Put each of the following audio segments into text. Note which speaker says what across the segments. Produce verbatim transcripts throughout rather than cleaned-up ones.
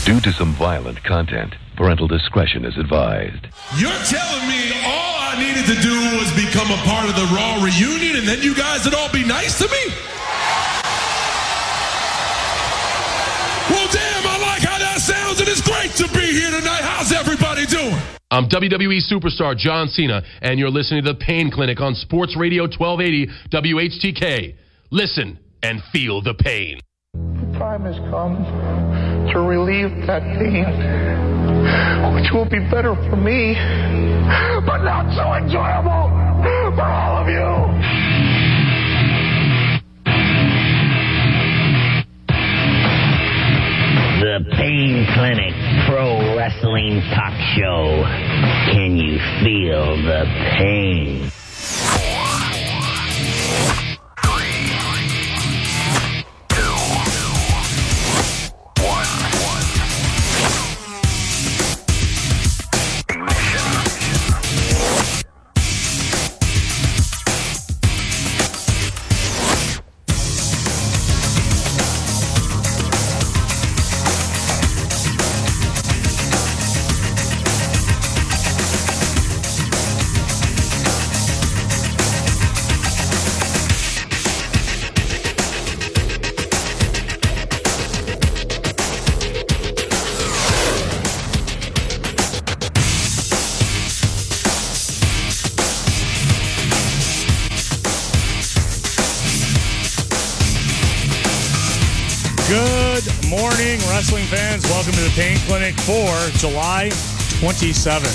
Speaker 1: Due to some violent content, parental discretion is advised.
Speaker 2: You're telling me all I needed to do was become a part of the Raw reunion and then you guys would all be nice to me? Well, damn, I like how that sounds, and it's great to be here tonight. How's everybody doing?
Speaker 3: I'm W W E superstar John Cena, and you're listening to The Pain Clinic on Sports Radio twelve eighty W H T K. Listen and feel the pain.
Speaker 4: The time has come to relieve that pain, which will be better for me, but not so enjoyable for all of you.
Speaker 5: The Pain Clinic Pro Wrestling Talk Show. Can you feel the pain?
Speaker 6: Wrestling fans, welcome to the Pain Clinic for July twenty-seventh.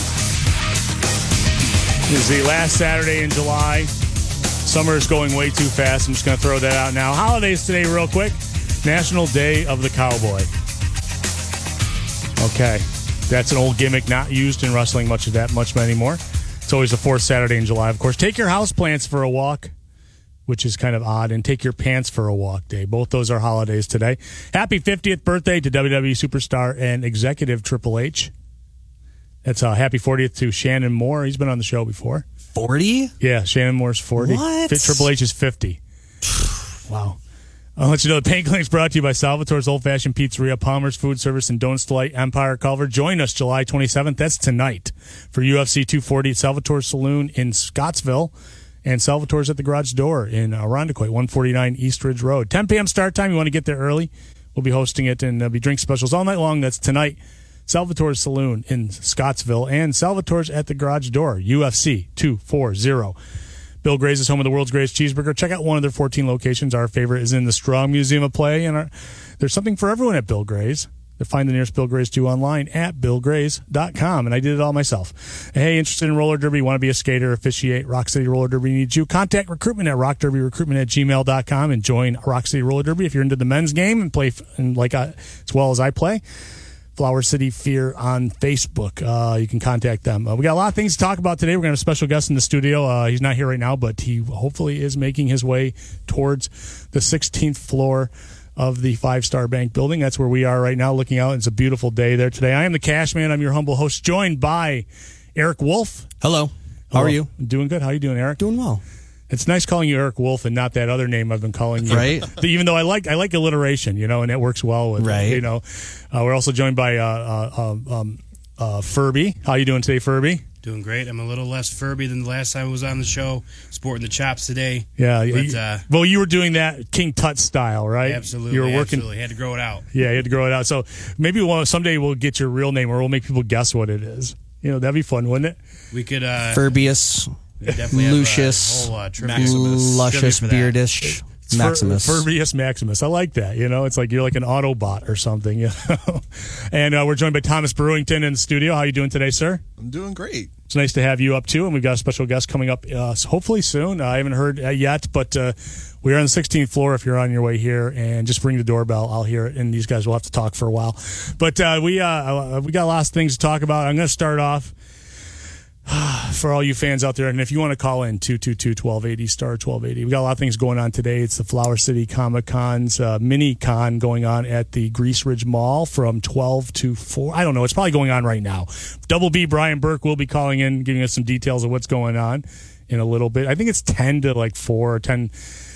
Speaker 6: This is the last Saturday in July. Summer is going way too fast. I'm just going to throw that out now. Holidays today real quick. National Day of the Cowboy. Okay. That's an old gimmick not used in wrestling much of that much anymore. It's always the fourth Saturday in July, of course. Take your houseplants for a walk, which is kind of odd, and take your pants for a walk day. Both those are holidays today. Happy fiftieth birthday to W W E superstar and executive Triple H. That's a happy fortieth to Shannon Moore. He's been on the show before.
Speaker 7: forty?
Speaker 6: Yeah, Shannon Moore's forty.
Speaker 7: What?
Speaker 6: Triple H is fifty. Wow. I'll let you know the Pain Clinic is brought to you by Salvatore's Old Fashioned Pizzeria, Palmer's Food Service, and Donuts Delight, Empire Culver. Join us July twenty-seventh. That's tonight for U F C two forty at Salvatore's Saloon in Scottsville. And Salvatore's at the garage door in Irondequoit, one forty-nine East Ridge Road. ten p.m. start time. You want to get there early. We'll be hosting it, and there'll be drink specials all night long. That's tonight. Salvatore's Saloon in Scottsville and Salvatore's at the garage door, U F C two forty. Bill Gray's is home of the world's greatest cheeseburger. Check out one of their fourteen locations. Our favorite is in the Strong Museum of Play. And our, there's something for everyone at Bill Gray's. Find the nearest Bill Grays to online at bill grays dot com. And I did it all myself. Hey, interested in roller derby? Want to be a skater, officiate? Rock City Roller Derby needs you. Contact recruitment at rock derby recruitment at gmail dot com and join Rock City Roller Derby if you're into the men's game and play and like I, as well as I play. Flower City Fear on Facebook. Uh, you can contact them. Uh, we got a lot of things to talk about today. We're going to have a special guest in the studio. Uh, he's not here right now, but he hopefully is making his way towards the sixteenth floor of the Five Star Bank building. That's where we are right now looking out. It's a beautiful day there today. I am the Cash Man. I'm your humble host, joined by Eric Wolf.
Speaker 7: Hello. How
Speaker 6: Hello.
Speaker 7: are you?
Speaker 6: Doing good. How are you doing, Eric?
Speaker 7: Doing well.
Speaker 6: It's nice calling you Eric Wolf and not that other name I've been calling you.
Speaker 7: Right.
Speaker 6: Even though I like I like alliteration, you know, and it works well with
Speaker 7: right.
Speaker 6: it, you know. Uh, we're also joined by uh, uh, um, uh, Furby. How you doing today, Furby?
Speaker 8: Doing great. I'm a little less Furby than the last time I was on the show. Sporting the chops today.
Speaker 6: Yeah.
Speaker 8: But,
Speaker 6: you,
Speaker 8: uh,
Speaker 6: well, you were doing that King Tut style, right?
Speaker 8: Absolutely.
Speaker 6: You were working.
Speaker 8: Absolutely. Had to grow it out.
Speaker 6: Yeah, you had to grow it out. So maybe we'll, someday we'll get your real name, or we'll make people guess what it is. You know, that'd be fun, wouldn't it?
Speaker 8: We could. Uh,
Speaker 7: Furbius, Lucius,
Speaker 8: have a whole, uh,
Speaker 7: Maximus, luscious, beardish.
Speaker 6: It's
Speaker 7: Maximus.
Speaker 6: Fur, Furbius Maximus. I like that. You know, it's like you're like an Autobot or something. You know? And uh, we're joined by Thomas Brewington in the studio. How are you doing today, sir?
Speaker 9: I'm doing great.
Speaker 6: It's nice to have you up, too. And we've got a special guest coming up uh, hopefully soon. Uh, I haven't heard uh, yet, but uh, we're on the sixteenth floor if you're on your way here. And just ring the doorbell. I'll hear it. And these guys will have to talk for a while. But uh, we, uh, we got a lot of things to talk about. I'm going to start off. For all you fans out there, and if you want to call in, two two two, one two eight zero, star twelve eighty. We got a lot of things going on today. It's the Flower City Comic Con's uh, mini con going on at the Grease Ridge Mall from twelve to four. I don't know. It's probably going on right now. Double B Brian Burke will be calling in, giving us some details of what's going on in a little bit. I think it's ten to like four or ten.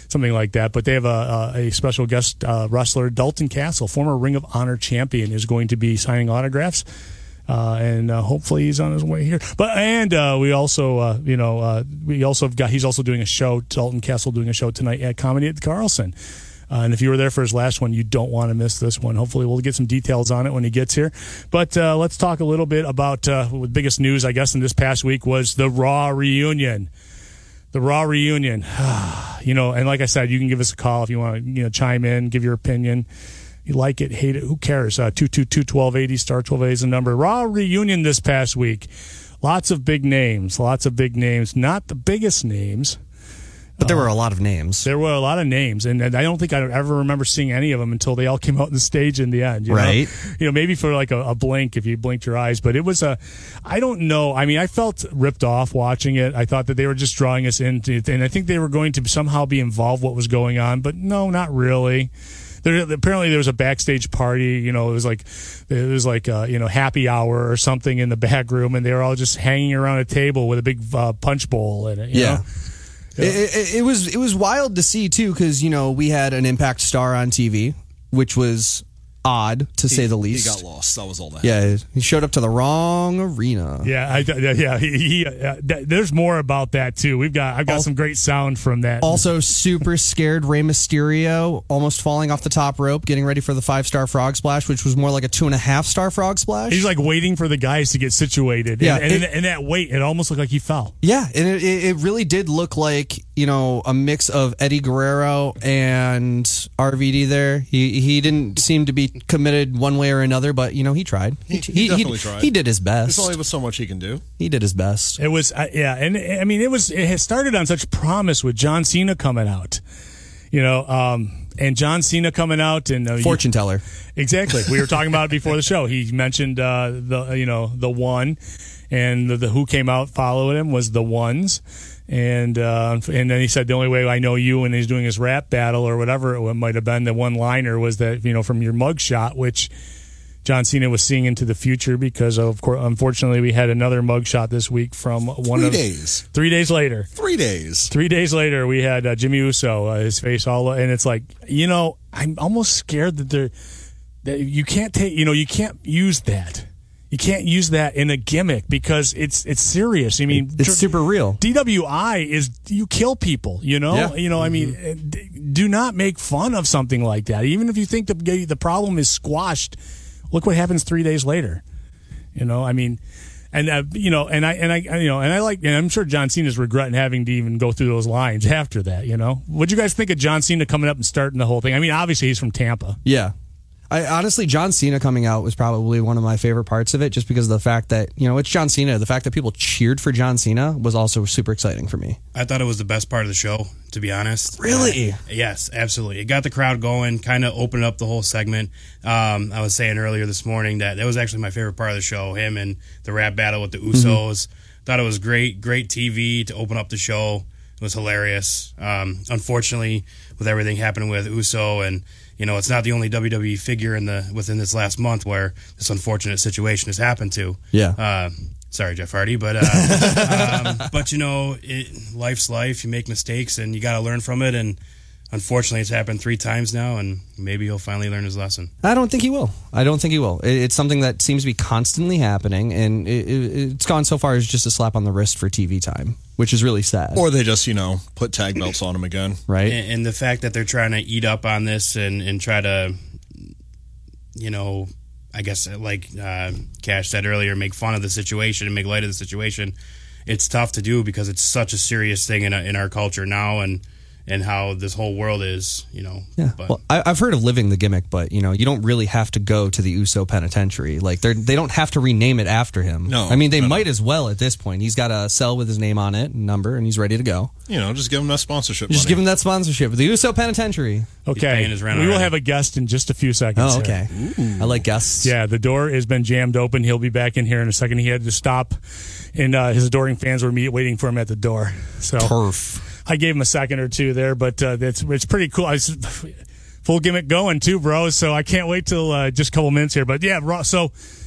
Speaker 6: something like that. But they have a, a, a special guest uh, wrestler, Dalton Castle, former Ring of Honor champion, is going to be signing autographs. Uh, and uh, hopefully he's on his way here. But and uh, we also, uh, you know, uh, we also have got. He's also doing a show. Dalton Castle doing a show tonight at Comedy at the Carlson. Uh, and if you were there for his last one, you don't want to miss this one. Hopefully, we'll get some details on it when he gets here. But uh, let's talk a little bit about uh, the biggest news, I guess, in this past week was the Raw reunion. The Raw reunion. You know, and like I said, you can give us a call if you want to, you know, chime in, give your opinion. You like it, hate it, who cares? Uh, two two two, one two eight zero, star twelve eighty is the number. Raw reunion this past week. Lots of big names, lots of big names. Not the biggest names.
Speaker 7: But there were a lot of names.
Speaker 6: There were a lot of names, and, and I don't think I ever remember seeing any of them until they all came out on the stage in the end. You
Speaker 7: right.
Speaker 6: Know? You know, maybe for like a, a blink if you blinked your eyes, but it was a, I don't know. I mean, I felt ripped off watching it. I thought that they were just drawing us into, and I think they were going to somehow be involved what was going on, but no, not really. There, apparently there was a backstage party, you know, it was like, it was like, uh, you know, happy hour or something in the back room, and they were all just hanging around a table with a big uh, punch bowl in it, you
Speaker 7: yeah.
Speaker 6: know?
Speaker 7: Yeah. It, it, it was it was wild to see too, because you know we had an Impact star on T V, which was odd to
Speaker 9: he,
Speaker 7: say the least.
Speaker 9: He got lost. That was all that.
Speaker 7: Yeah, he showed up to the wrong arena.
Speaker 6: Yeah, I, yeah. He, he uh, there's more about that too. We've got I've got
Speaker 7: also,
Speaker 6: some great sound from that.
Speaker 7: Also, super scared Rey Mysterio, almost falling off the top rope, getting ready for the five star frog splash, which was more like a two and a half star frog splash.
Speaker 6: He's like waiting for the guys to get situated.
Speaker 7: Yeah,
Speaker 6: and, and,
Speaker 7: it,
Speaker 6: and that wait, it almost looked like he fell.
Speaker 7: Yeah, and it, it really did look like, you know, a mix of Eddie Guerrero and R V D there. He he didn't seem to be committed one way or another, but you know he tried.
Speaker 9: He, he, he definitely he, tried.
Speaker 7: He did his best.
Speaker 9: There's only so much he can do.
Speaker 7: He did his best.
Speaker 6: It was uh, yeah, and I mean it was it had started on such promise with John Cena coming out, you know, um, and John Cena coming out and uh,
Speaker 7: fortune teller.
Speaker 6: Exactly, we were talking about it before the show. He mentioned uh, the you know the one, and the, the who came out following him was the Ones. And uh, and then he said the only way I know you, and he's doing his rap battle or whatever it might have been, the one liner was that, you know, from your mugshot, which John Cena was seeing into the future because of course, unfortunately, we had another mugshot this week from one
Speaker 9: three
Speaker 6: of
Speaker 9: days.
Speaker 6: Three days later.
Speaker 9: Three days.
Speaker 6: Three days later, we had uh, Jimmy Uso, uh, his face all, and it's like, you know, I'm almost scared that they're that you can't take, you know, you can't use that. You can't use that in a gimmick because it's it's serious. I mean,
Speaker 7: it's super real.
Speaker 6: D W I is you kill people. You know,
Speaker 7: yeah.
Speaker 6: you know. Mm-hmm. I mean, do not make fun of something like that. Even if you think the the problem is squashed, look what happens three days later. You know, I mean, and uh, you know, and I and I you know, and I like, and I'm sure John Cena's regretting having to even go through those lines after that. You know, what'd you guys think of John Cena coming up and starting the whole thing? I mean, obviously he's from Tampa.
Speaker 7: Yeah. I, honestly, John Cena coming out was probably one of my favorite parts of it, just because of the fact that, you know, it's John Cena. The fact that people cheered for John Cena was also super exciting for me.
Speaker 8: I thought it was the best part of the show, to be honest.
Speaker 7: Really?
Speaker 8: Uh, yes, absolutely. It got the crowd going, kind of opened up the whole segment. Um, I was saying earlier this morning that that was actually my favorite part of the show, him and the rap battle with the Usos. Mm-hmm. Thought it was great, great T V to open up the show. It was hilarious. Um, unfortunately, with everything happening with Uso, and you know, it's not the only W W E figure in the within this last month where this unfortunate situation has happened to.
Speaker 7: Yeah.
Speaker 8: Uh, sorry, Jeff Hardy, but uh, um, but you know, it, life's life. You make mistakes, and you got to learn from it. And unfortunately, it's happened three times now, and maybe he'll finally learn his lesson.
Speaker 7: I don't think he will. I don't think he will. It's something that seems to be constantly happening, and it, it, it's gone so far as just a slap on the wrist for T V time, which is really sad.
Speaker 9: Or they just, you know, put tag belts on him again.
Speaker 7: Right.
Speaker 8: And, and the fact that they're trying to eat up on this and, and try to, you know, I guess like uh, Cash said earlier, make fun of the situation and make light of the situation. It's tough to do because it's such a serious thing in, a, in our culture now, and and how this whole world is, you know.
Speaker 7: Yeah.
Speaker 8: But.
Speaker 7: Well, I, I've heard of living the gimmick, but you know, you don't really have to go to the Uso Penitentiary. Like they they don't have to rename it after him.
Speaker 9: No.
Speaker 7: I mean, they
Speaker 9: no,
Speaker 7: might
Speaker 9: no.
Speaker 7: as well at this point. He's got a cell with his name on it, number, and he's ready to go.
Speaker 9: You know, just give him that sponsorship.
Speaker 7: Just
Speaker 9: money.
Speaker 7: give him that sponsorship. The Uso Penitentiary.
Speaker 6: Okay, we will
Speaker 8: already.
Speaker 6: have a guest in just a few seconds.
Speaker 7: Oh, okay. I like guests.
Speaker 6: Yeah, the door has been jammed open. He'll be back in here in a second. He had to stop, and uh, his adoring fans were meet, waiting for him at the door. So
Speaker 7: Perf.
Speaker 6: I gave him a second or two there, but uh, it's it's pretty cool. I was, full gimmick going too, bro. So I can't wait till uh, just a couple minutes here. But yeah, so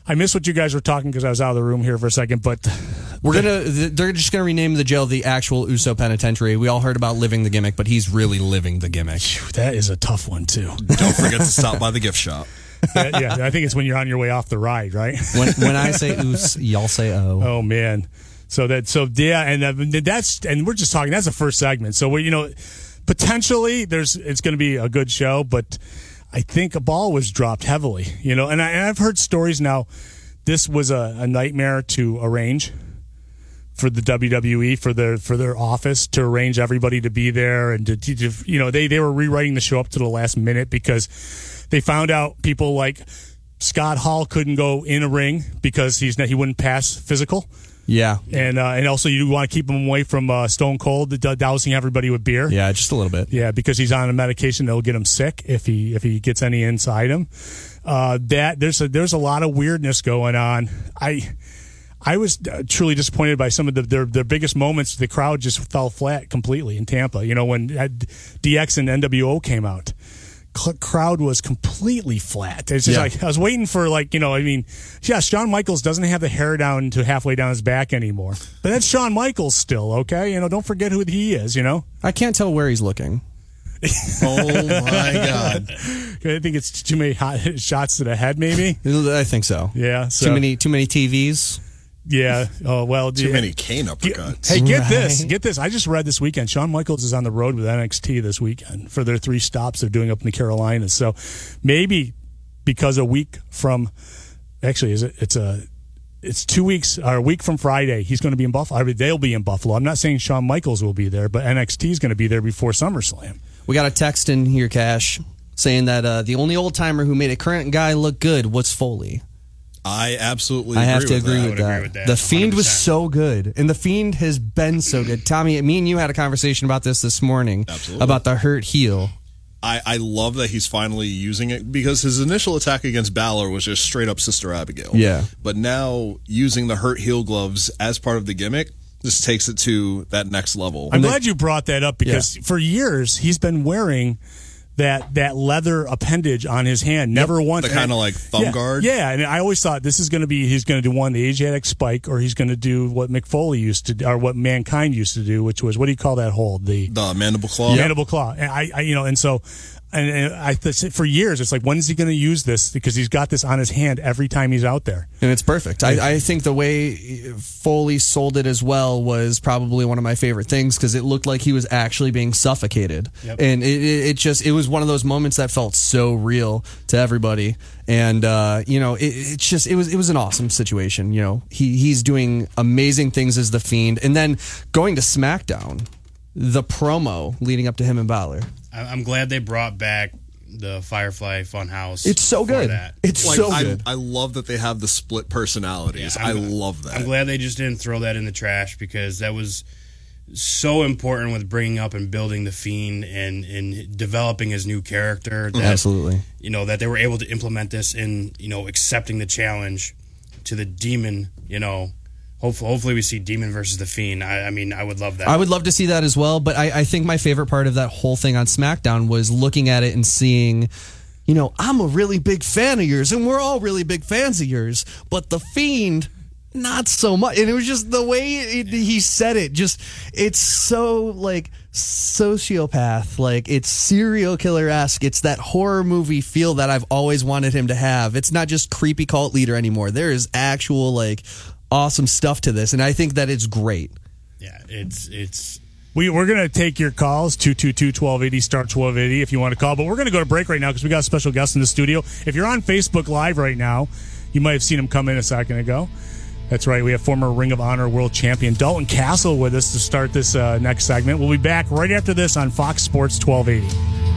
Speaker 6: I missed what you guys were talking because I was out of the room here for a second, but
Speaker 7: we're gonna. They're just gonna rename the jail the actual Uso Penitentiary. We all heard about living the gimmick, but he's really living the gimmick.
Speaker 6: That is a tough one too.
Speaker 9: Don't forget to stop by the gift shop.
Speaker 6: yeah, yeah, I think it's when you're on your way off the ride, right?
Speaker 7: When when I say Us, y'all say oh.
Speaker 6: Oh man. So that so yeah, and uh, that's and we're just talking. That's the first segment. So we you know potentially there's it's going to be a good show, but I think a ball was dropped heavily. You know, and, I, and I've heard stories now. This was a, a nightmare to arrange for the W W E for their for their office to arrange everybody to be there and to, to you know they they were rewriting the show up to the last minute because they found out people like Scott Hall couldn't go in a ring because he's not, he wouldn't pass physical.
Speaker 7: Yeah,
Speaker 6: and uh, and also you want to keep him away from uh, Stone Cold, d- dousing everybody with beer.
Speaker 7: Yeah, just a little bit.
Speaker 6: Yeah, because he's on a medication that'll get him sick if he if he gets any inside him. Uh, that there's a there's a lot of weirdness going on. I I was truly disappointed by some of the, their their biggest moments. The crowd just fell flat completely in Tampa. You know when D X and N W O came out. Crowd was completely flat. It's just
Speaker 7: yeah.
Speaker 6: like I was waiting for like you know I mean yeah Shawn Michaels doesn't have the hair down to halfway down his back anymore, but that's Shawn Michaels still. Okay, you know don't forget who he is. You know
Speaker 7: I can't tell where he's looking.
Speaker 9: Oh my God!
Speaker 6: I think it's too many hot shots to the head. Maybe
Speaker 7: I think so.
Speaker 6: Yeah, so.
Speaker 7: too many too many T Vs.
Speaker 6: Yeah. Oh well.
Speaker 9: Too
Speaker 6: yeah.
Speaker 9: many cane uppercuts.
Speaker 6: Hey, get
Speaker 7: right.
Speaker 6: this. Get this. I just read this weekend. Shawn Michaels is on the road with N X T this weekend for their three stops they're doing up in the Carolinas. So maybe because a week from, actually, is it? It's a. It's two weeks or a week from Friday. He's going to be in Buffalo. I mean, they'll be in Buffalo. I'm not saying Shawn Michaels will be there, but N X T is going to be there before SummerSlam.
Speaker 7: We got a text in here, Cash, saying that uh, the only old timer who made a current guy look good was Foley.
Speaker 9: I absolutely
Speaker 7: I have
Speaker 9: agree
Speaker 7: to
Speaker 9: with
Speaker 7: agree
Speaker 9: that.
Speaker 7: with that.
Speaker 8: agree with that.
Speaker 7: The Fiend was
Speaker 8: one hundred percent.
Speaker 7: so good, and The Fiend has been so good. Tommy, me and you had a conversation about this this morning.
Speaker 9: Absolutely.
Speaker 7: About the hurt heel.
Speaker 9: I, I love that he's finally using it because his initial attack against Balor was just straight up Sister Abigail.
Speaker 7: Yeah.
Speaker 9: But now using the hurt heel gloves as part of the gimmick just takes it to that next level.
Speaker 6: I'm glad you brought that up because
Speaker 7: Yeah.
Speaker 6: for years he's been wearing that that leather appendage on his hand. Never
Speaker 9: Yep,
Speaker 6: once.
Speaker 9: the kinda like thumb
Speaker 6: yeah,
Speaker 9: guard.
Speaker 6: Yeah, and I always thought this is going to be he's going to do one the Asiatic spike or he's going to do what Mick Foley used to do, or what Mankind used to do, which was what do you call that hold the
Speaker 9: The mandible claw.
Speaker 6: mandible claw. And I, I you know, and so. And, and I th- for years, it's like, when is he going to use this? Because he's got this on his hand every time he's out there.
Speaker 7: And it's perfect. I, I think the way Foley sold it as well was probably one of my favorite things because it looked like he was actually being suffocated.
Speaker 8: Yep.
Speaker 7: And it, it, it just, it was one of those moments that felt so real to everybody. And, uh, you know, it, it's just, it was, it was an awesome situation. You know, he, he's doing amazing things as The Fiend. And then going to SmackDown, the promo leading up to him and Balor.
Speaker 8: I'm glad they brought back the Firefly Funhouse.
Speaker 7: It's so
Speaker 8: for
Speaker 7: good.
Speaker 8: That.
Speaker 7: It's
Speaker 9: Like,
Speaker 7: so
Speaker 9: I,
Speaker 7: good.
Speaker 9: I love that they have the split personalities.
Speaker 8: Yeah,
Speaker 9: I
Speaker 8: I'm-
Speaker 9: love that.
Speaker 8: I'm glad they just didn't throw that in the trash because that was so important with bringing up and building the Fiend and, and developing his new character. That,
Speaker 7: Absolutely.
Speaker 8: You know, that they were able to implement this in, you know, accepting the challenge to the Demon, you know. Hopefully, hopefully we see Demon versus the Fiend. I, I mean, I would love that.
Speaker 7: I would love to see that as well, but I, I think my favorite part of that whole thing on SmackDown was looking at it and seeing, you know, I'm a really big fan of yours, and we're all really big fans of yours, but The Fiend, not so much. And it was just the way it, he said it, just, it's so, like, sociopath, like, it's serial killer-esque. It's that horror movie feel that I've always wanted him to have. It's not just creepy cult leader anymore. There is actual, like, awesome stuff to this, and I think that it's great.
Speaker 8: Yeah, it's it's.
Speaker 6: We, we're going to take your calls, two two two, one two eight zero, star twelve eighty if you want to call. But we're going to go to break right now because we got a special guest in the studio. If you're on Facebook Live right now, you might have seen him come in a second ago. That's right. We have former Ring of Honor world champion Dalton Castle with us to start this uh, next segment. We'll be back right after this on Fox Sports twelve eighty.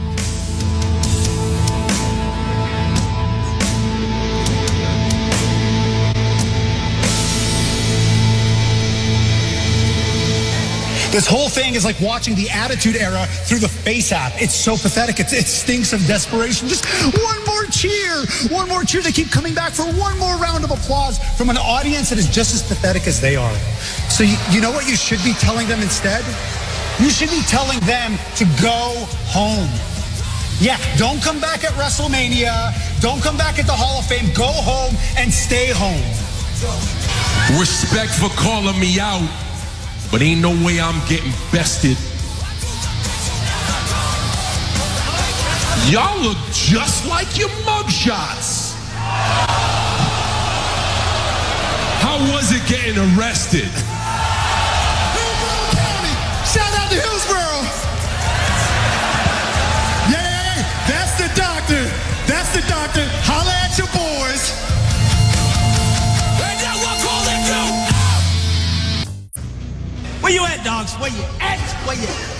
Speaker 10: This whole thing is like watching the Attitude Era through the Face app. It's so pathetic. It's, it stinks of desperation. Just one more cheer. One more cheer. They keep coming back for one more round of applause from an audience that is just as pathetic as they are. So you, you know what you should be telling them instead? You should be telling them to go home. Yeah, don't come back at WrestleMania. Don't come back at the Hall of Fame. Go home and stay home.
Speaker 2: Respect for calling me out, but ain't no way I'm getting bested. Y'all look just like your mugshots. How was it getting arrested?
Speaker 10: Hillsborough County. Shout out to Hillsborough. Yeah, that's the doctor. That's the doctor. Holla at your boys.
Speaker 11: Where you at, dogs? Where you at? Where you at?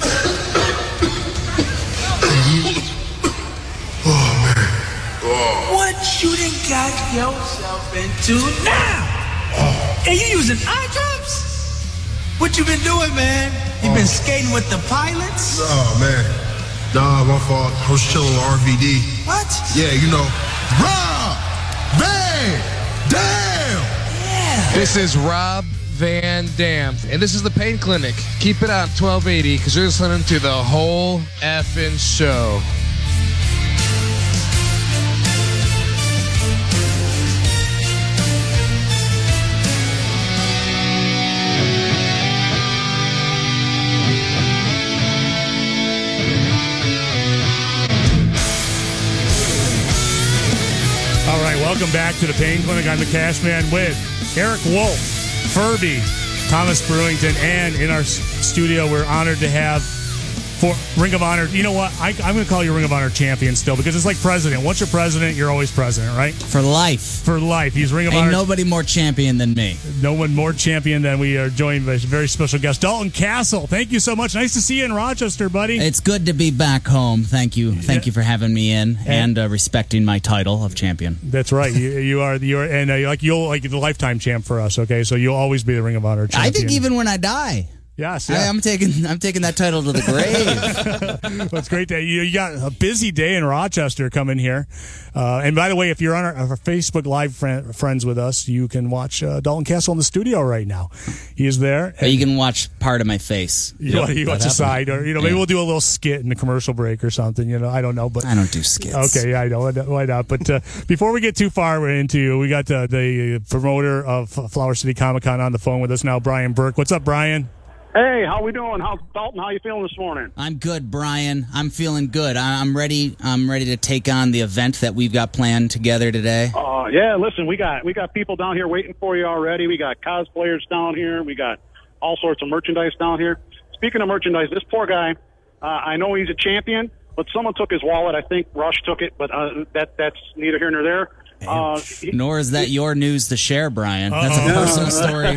Speaker 2: Oh, man. Oh.
Speaker 11: What you done got yourself into now?
Speaker 2: Oh.
Speaker 11: Are you using eye drops? What you been doing, man? You
Speaker 2: Oh.
Speaker 11: been skating with the pilots?
Speaker 2: Oh, man. Nah, my fault. I was chilling with R V D.
Speaker 11: What?
Speaker 2: Yeah, you know. Rob Van Dam!
Speaker 11: Yeah.
Speaker 12: This is Rob Van Dam, and this is the Pain Clinic. Keep it on twelve eighty because you're listening to the whole effing show.
Speaker 6: All right, welcome back to the Pain Clinic. I'm the Cash Man with Eric Wolf, Furby, Thomas Brewington, and in our s- studio, we're honored to have for Ring of Honor. You know what? I, I'm going to call you Ring of Honor champion still because it's like president. Once you're president, you're always president, right?
Speaker 13: For life.
Speaker 6: For life. He's Ring of
Speaker 13: Ain't
Speaker 6: Honor.
Speaker 13: nobody more champion than me.
Speaker 6: No one more champion than we are joined by a very special guest, Dalton Castle. Thank you so much. Nice to see you in Rochester, buddy.
Speaker 13: It's good to be back home. Thank you. Thank
Speaker 6: Yeah.
Speaker 13: you for having me in and uh, respecting my title of champion.
Speaker 6: That's right. You, you are you are, and uh, like you'll like the lifetime champ for us. Okay, so you'll always be the Ring of Honor champion.
Speaker 13: I think even when I die.
Speaker 6: Yes,
Speaker 13: I,
Speaker 6: yeah.
Speaker 13: I'm taking I'm taking that title to the grave.
Speaker 6: Well, it's great that you, you got a busy day in Rochester coming here. Uh, and by the way, if you're on our, our Facebook Live friend, friends with us, you can watch uh, Dalton Castle in the studio right now. He is there.
Speaker 13: But you can watch part of my face.
Speaker 6: You, yep, you watch the side, or you know, maybe
Speaker 13: yeah.
Speaker 6: we'll do a little skit in the commercial break or something. You know, I don't know, but
Speaker 13: I don't do skits.
Speaker 6: Okay, yeah, I know. Why not? But uh, before we get too far into, we got uh, the promoter of Flower City Comic Con on the phone with us now, Brian Burke. What's up, Brian?
Speaker 14: Hey, how we doing? How's Dalton? How you feeling this morning?
Speaker 13: I'm good, Brian. I'm feeling good. I- I'm ready. I'm ready to take on the event that we've got planned together today.
Speaker 14: Uh, yeah, listen, we got we got people down here waiting for you already. We got cosplayers down here. We got all sorts of merchandise down here. Speaking of merchandise, this poor guy, uh, I know he's a champion, but someone took his wallet. I think Rush took it, but uh, that that's neither here nor there. Uh, he,
Speaker 13: Nor is that your news to share, Brian. That's a personal story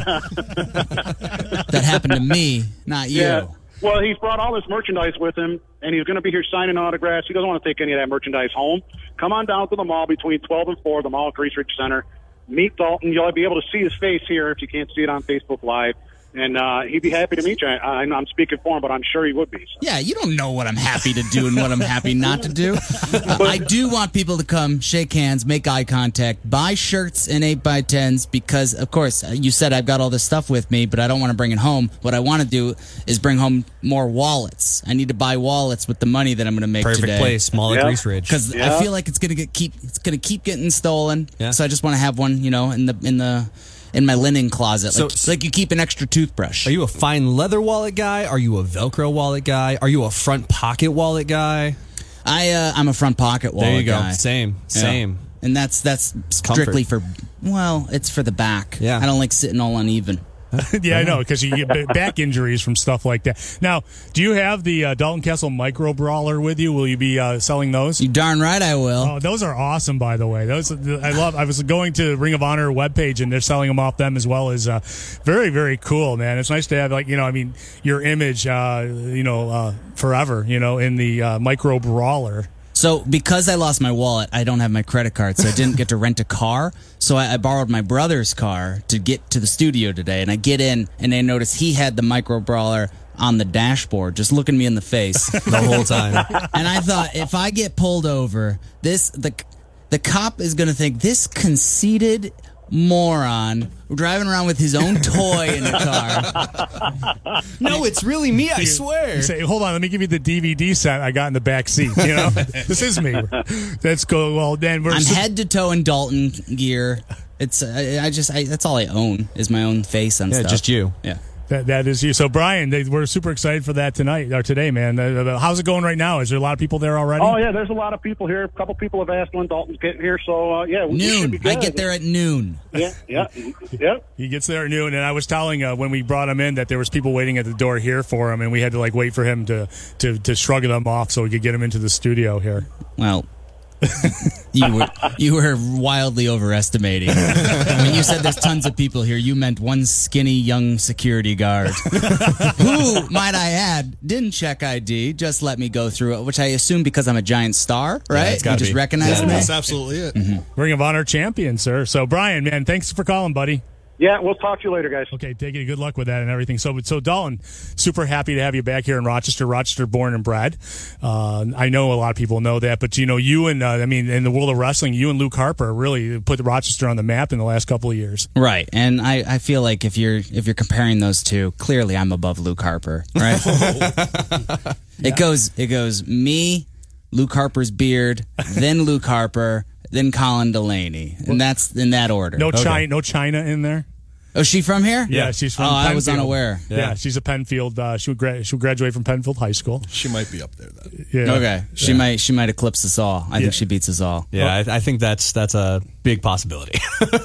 Speaker 13: that happened to me, not you.
Speaker 14: Yeah. Well, he's brought all this merchandise with him, and he's going to be here signing autographs. He doesn't want to take any of that merchandise home. Come on down to the mall between twelve and four, the Mall at Research Center. Meet Dalton. You'll be able to see his face here if you can't see it on Facebook Live. And uh, he'd be happy to meet you. I, I, I'm speaking for him, but I'm sure he would be. So.
Speaker 13: Yeah, you don't know what I'm happy to do and what I'm happy not to do. Uh, I do want people to come, shake hands, make eye contact, buy shirts and eight by tens because, of course, you said I've got all this stuff with me, but I don't want to bring it home. What I want to do is bring home more wallets. I need to buy wallets with the money that I'm going to make
Speaker 7: Perfect
Speaker 13: today.
Speaker 7: place, Mall at Grease Ridge.
Speaker 13: Because
Speaker 7: Yeah.
Speaker 13: I feel like it's going to get keep it's going to keep getting stolen.
Speaker 7: Yeah.
Speaker 13: So I just want to have one, you know, in the in the in my linen closet,
Speaker 7: So-
Speaker 13: like, like you keep an extra toothbrush.
Speaker 7: Are you a fine leather wallet guy? Are you a Velcro wallet guy? Are you a front pocket wallet guy?
Speaker 13: I uh, I'm a front pocket wallet
Speaker 7: There you go.
Speaker 13: guy.
Speaker 7: Same.
Speaker 13: Yeah.
Speaker 7: Same.
Speaker 13: And that's that's strictly for well, it's for the back.
Speaker 7: Yeah.
Speaker 13: I don't like sitting all uneven.
Speaker 6: Yeah, I know, because you get ba- back injuries from stuff like that. Now, do you have the uh, Dalton Castle Micro Brawler with you? Will you be uh, selling those?
Speaker 13: You darn right I will.
Speaker 6: Oh, those are awesome, by the way. Those I love. I was going to Ring of Honor webpage, and they're selling them off them as well. As uh, very, very cool, man. It's nice to have, like, you know, I mean, your image, uh, you know, uh, forever, you know, in the uh, Micro Brawler.
Speaker 13: So because I lost my wallet, I don't have my credit card, so I didn't get to rent a car. So I, I borrowed my brother's car to get to the studio today, and I get in, and I notice he had the Micro Brawler on the dashboard, just looking me in the face
Speaker 7: the whole time.
Speaker 13: And I thought, if I get pulled over, this the the cop is going to think this conceited moron driving around with his own toy in the car.
Speaker 7: No, it's really me, I
Speaker 6: You-
Speaker 7: swear.
Speaker 6: you say, hold on, let me give you the D V D set I got in the back seat. You know, this is me. Let's go. Well, then we're
Speaker 13: I'm
Speaker 6: so-
Speaker 13: head to toe in Dalton gear. It's I, I just I, that's all I own is my own face and
Speaker 7: Yeah,
Speaker 13: stuff.
Speaker 7: just you.
Speaker 13: Yeah.
Speaker 6: That, that is you. So, Brian, they, we're super excited for that tonight or today, man. Uh, how's it going right now? Is there a lot of people there already?
Speaker 14: Oh yeah, there's a lot of people here. A couple people have asked when Dalton's getting here, so uh, yeah, we, we should
Speaker 13: Noon.
Speaker 14: be good.
Speaker 13: I get there at noon.
Speaker 14: Yeah, yeah, yeah.
Speaker 6: He gets there at noon, and I was telling uh, when we brought him in that there was people waiting at the door here for him, and we had to like wait for him to to to shrug them off so we could get him into the studio here.
Speaker 13: Well, you were you were wildly overestimating. When you said there's tons of people here, you meant one skinny young security guard who, might I add, didn't check I D, just let me go through it, which I assume because I'm a giant star, right?
Speaker 7: it's gotta
Speaker 13: you just
Speaker 7: be.
Speaker 13: recognize
Speaker 9: Yeah,
Speaker 13: me.
Speaker 9: that's absolutely it.
Speaker 13: Mm-hmm.
Speaker 6: Ring of Honor champion, sir. So, Brian, man, thanks for calling, buddy.
Speaker 14: Yeah, we'll talk to you later, guys.
Speaker 6: Okay, take it. Good luck with that and everything. So, so Dalton, super happy to have you back here in Rochester. Rochester, born and bred. Uh, I know a lot of people know that, but you know, you and uh, I mean, in the world of wrestling, you and Luke Harper really put Rochester on the map in the last couple of years.
Speaker 13: Right, and I, I feel like if you're if you're comparing those two, clearly I'm above Luke Harper, right? It goes it goes me, Luke Harper's beard, then Luke Harper, then Colin Delaney, and that's in that order.
Speaker 6: No China, no China in there.
Speaker 13: Oh, is she from here?
Speaker 6: Yeah, she's from
Speaker 13: Oh,
Speaker 6: Penfield.
Speaker 13: I was unaware.
Speaker 6: Yeah,
Speaker 13: Yeah.
Speaker 6: she's a Penfield. Uh, she would gra- she would graduate from Penfield High School.
Speaker 9: She might be up there then.
Speaker 6: Yeah.
Speaker 13: Okay, she
Speaker 6: Yeah.
Speaker 13: might she might eclipse us all. I
Speaker 6: Yeah.
Speaker 13: think she beats us all.
Speaker 7: Yeah, I, I think that's that's a big possibility.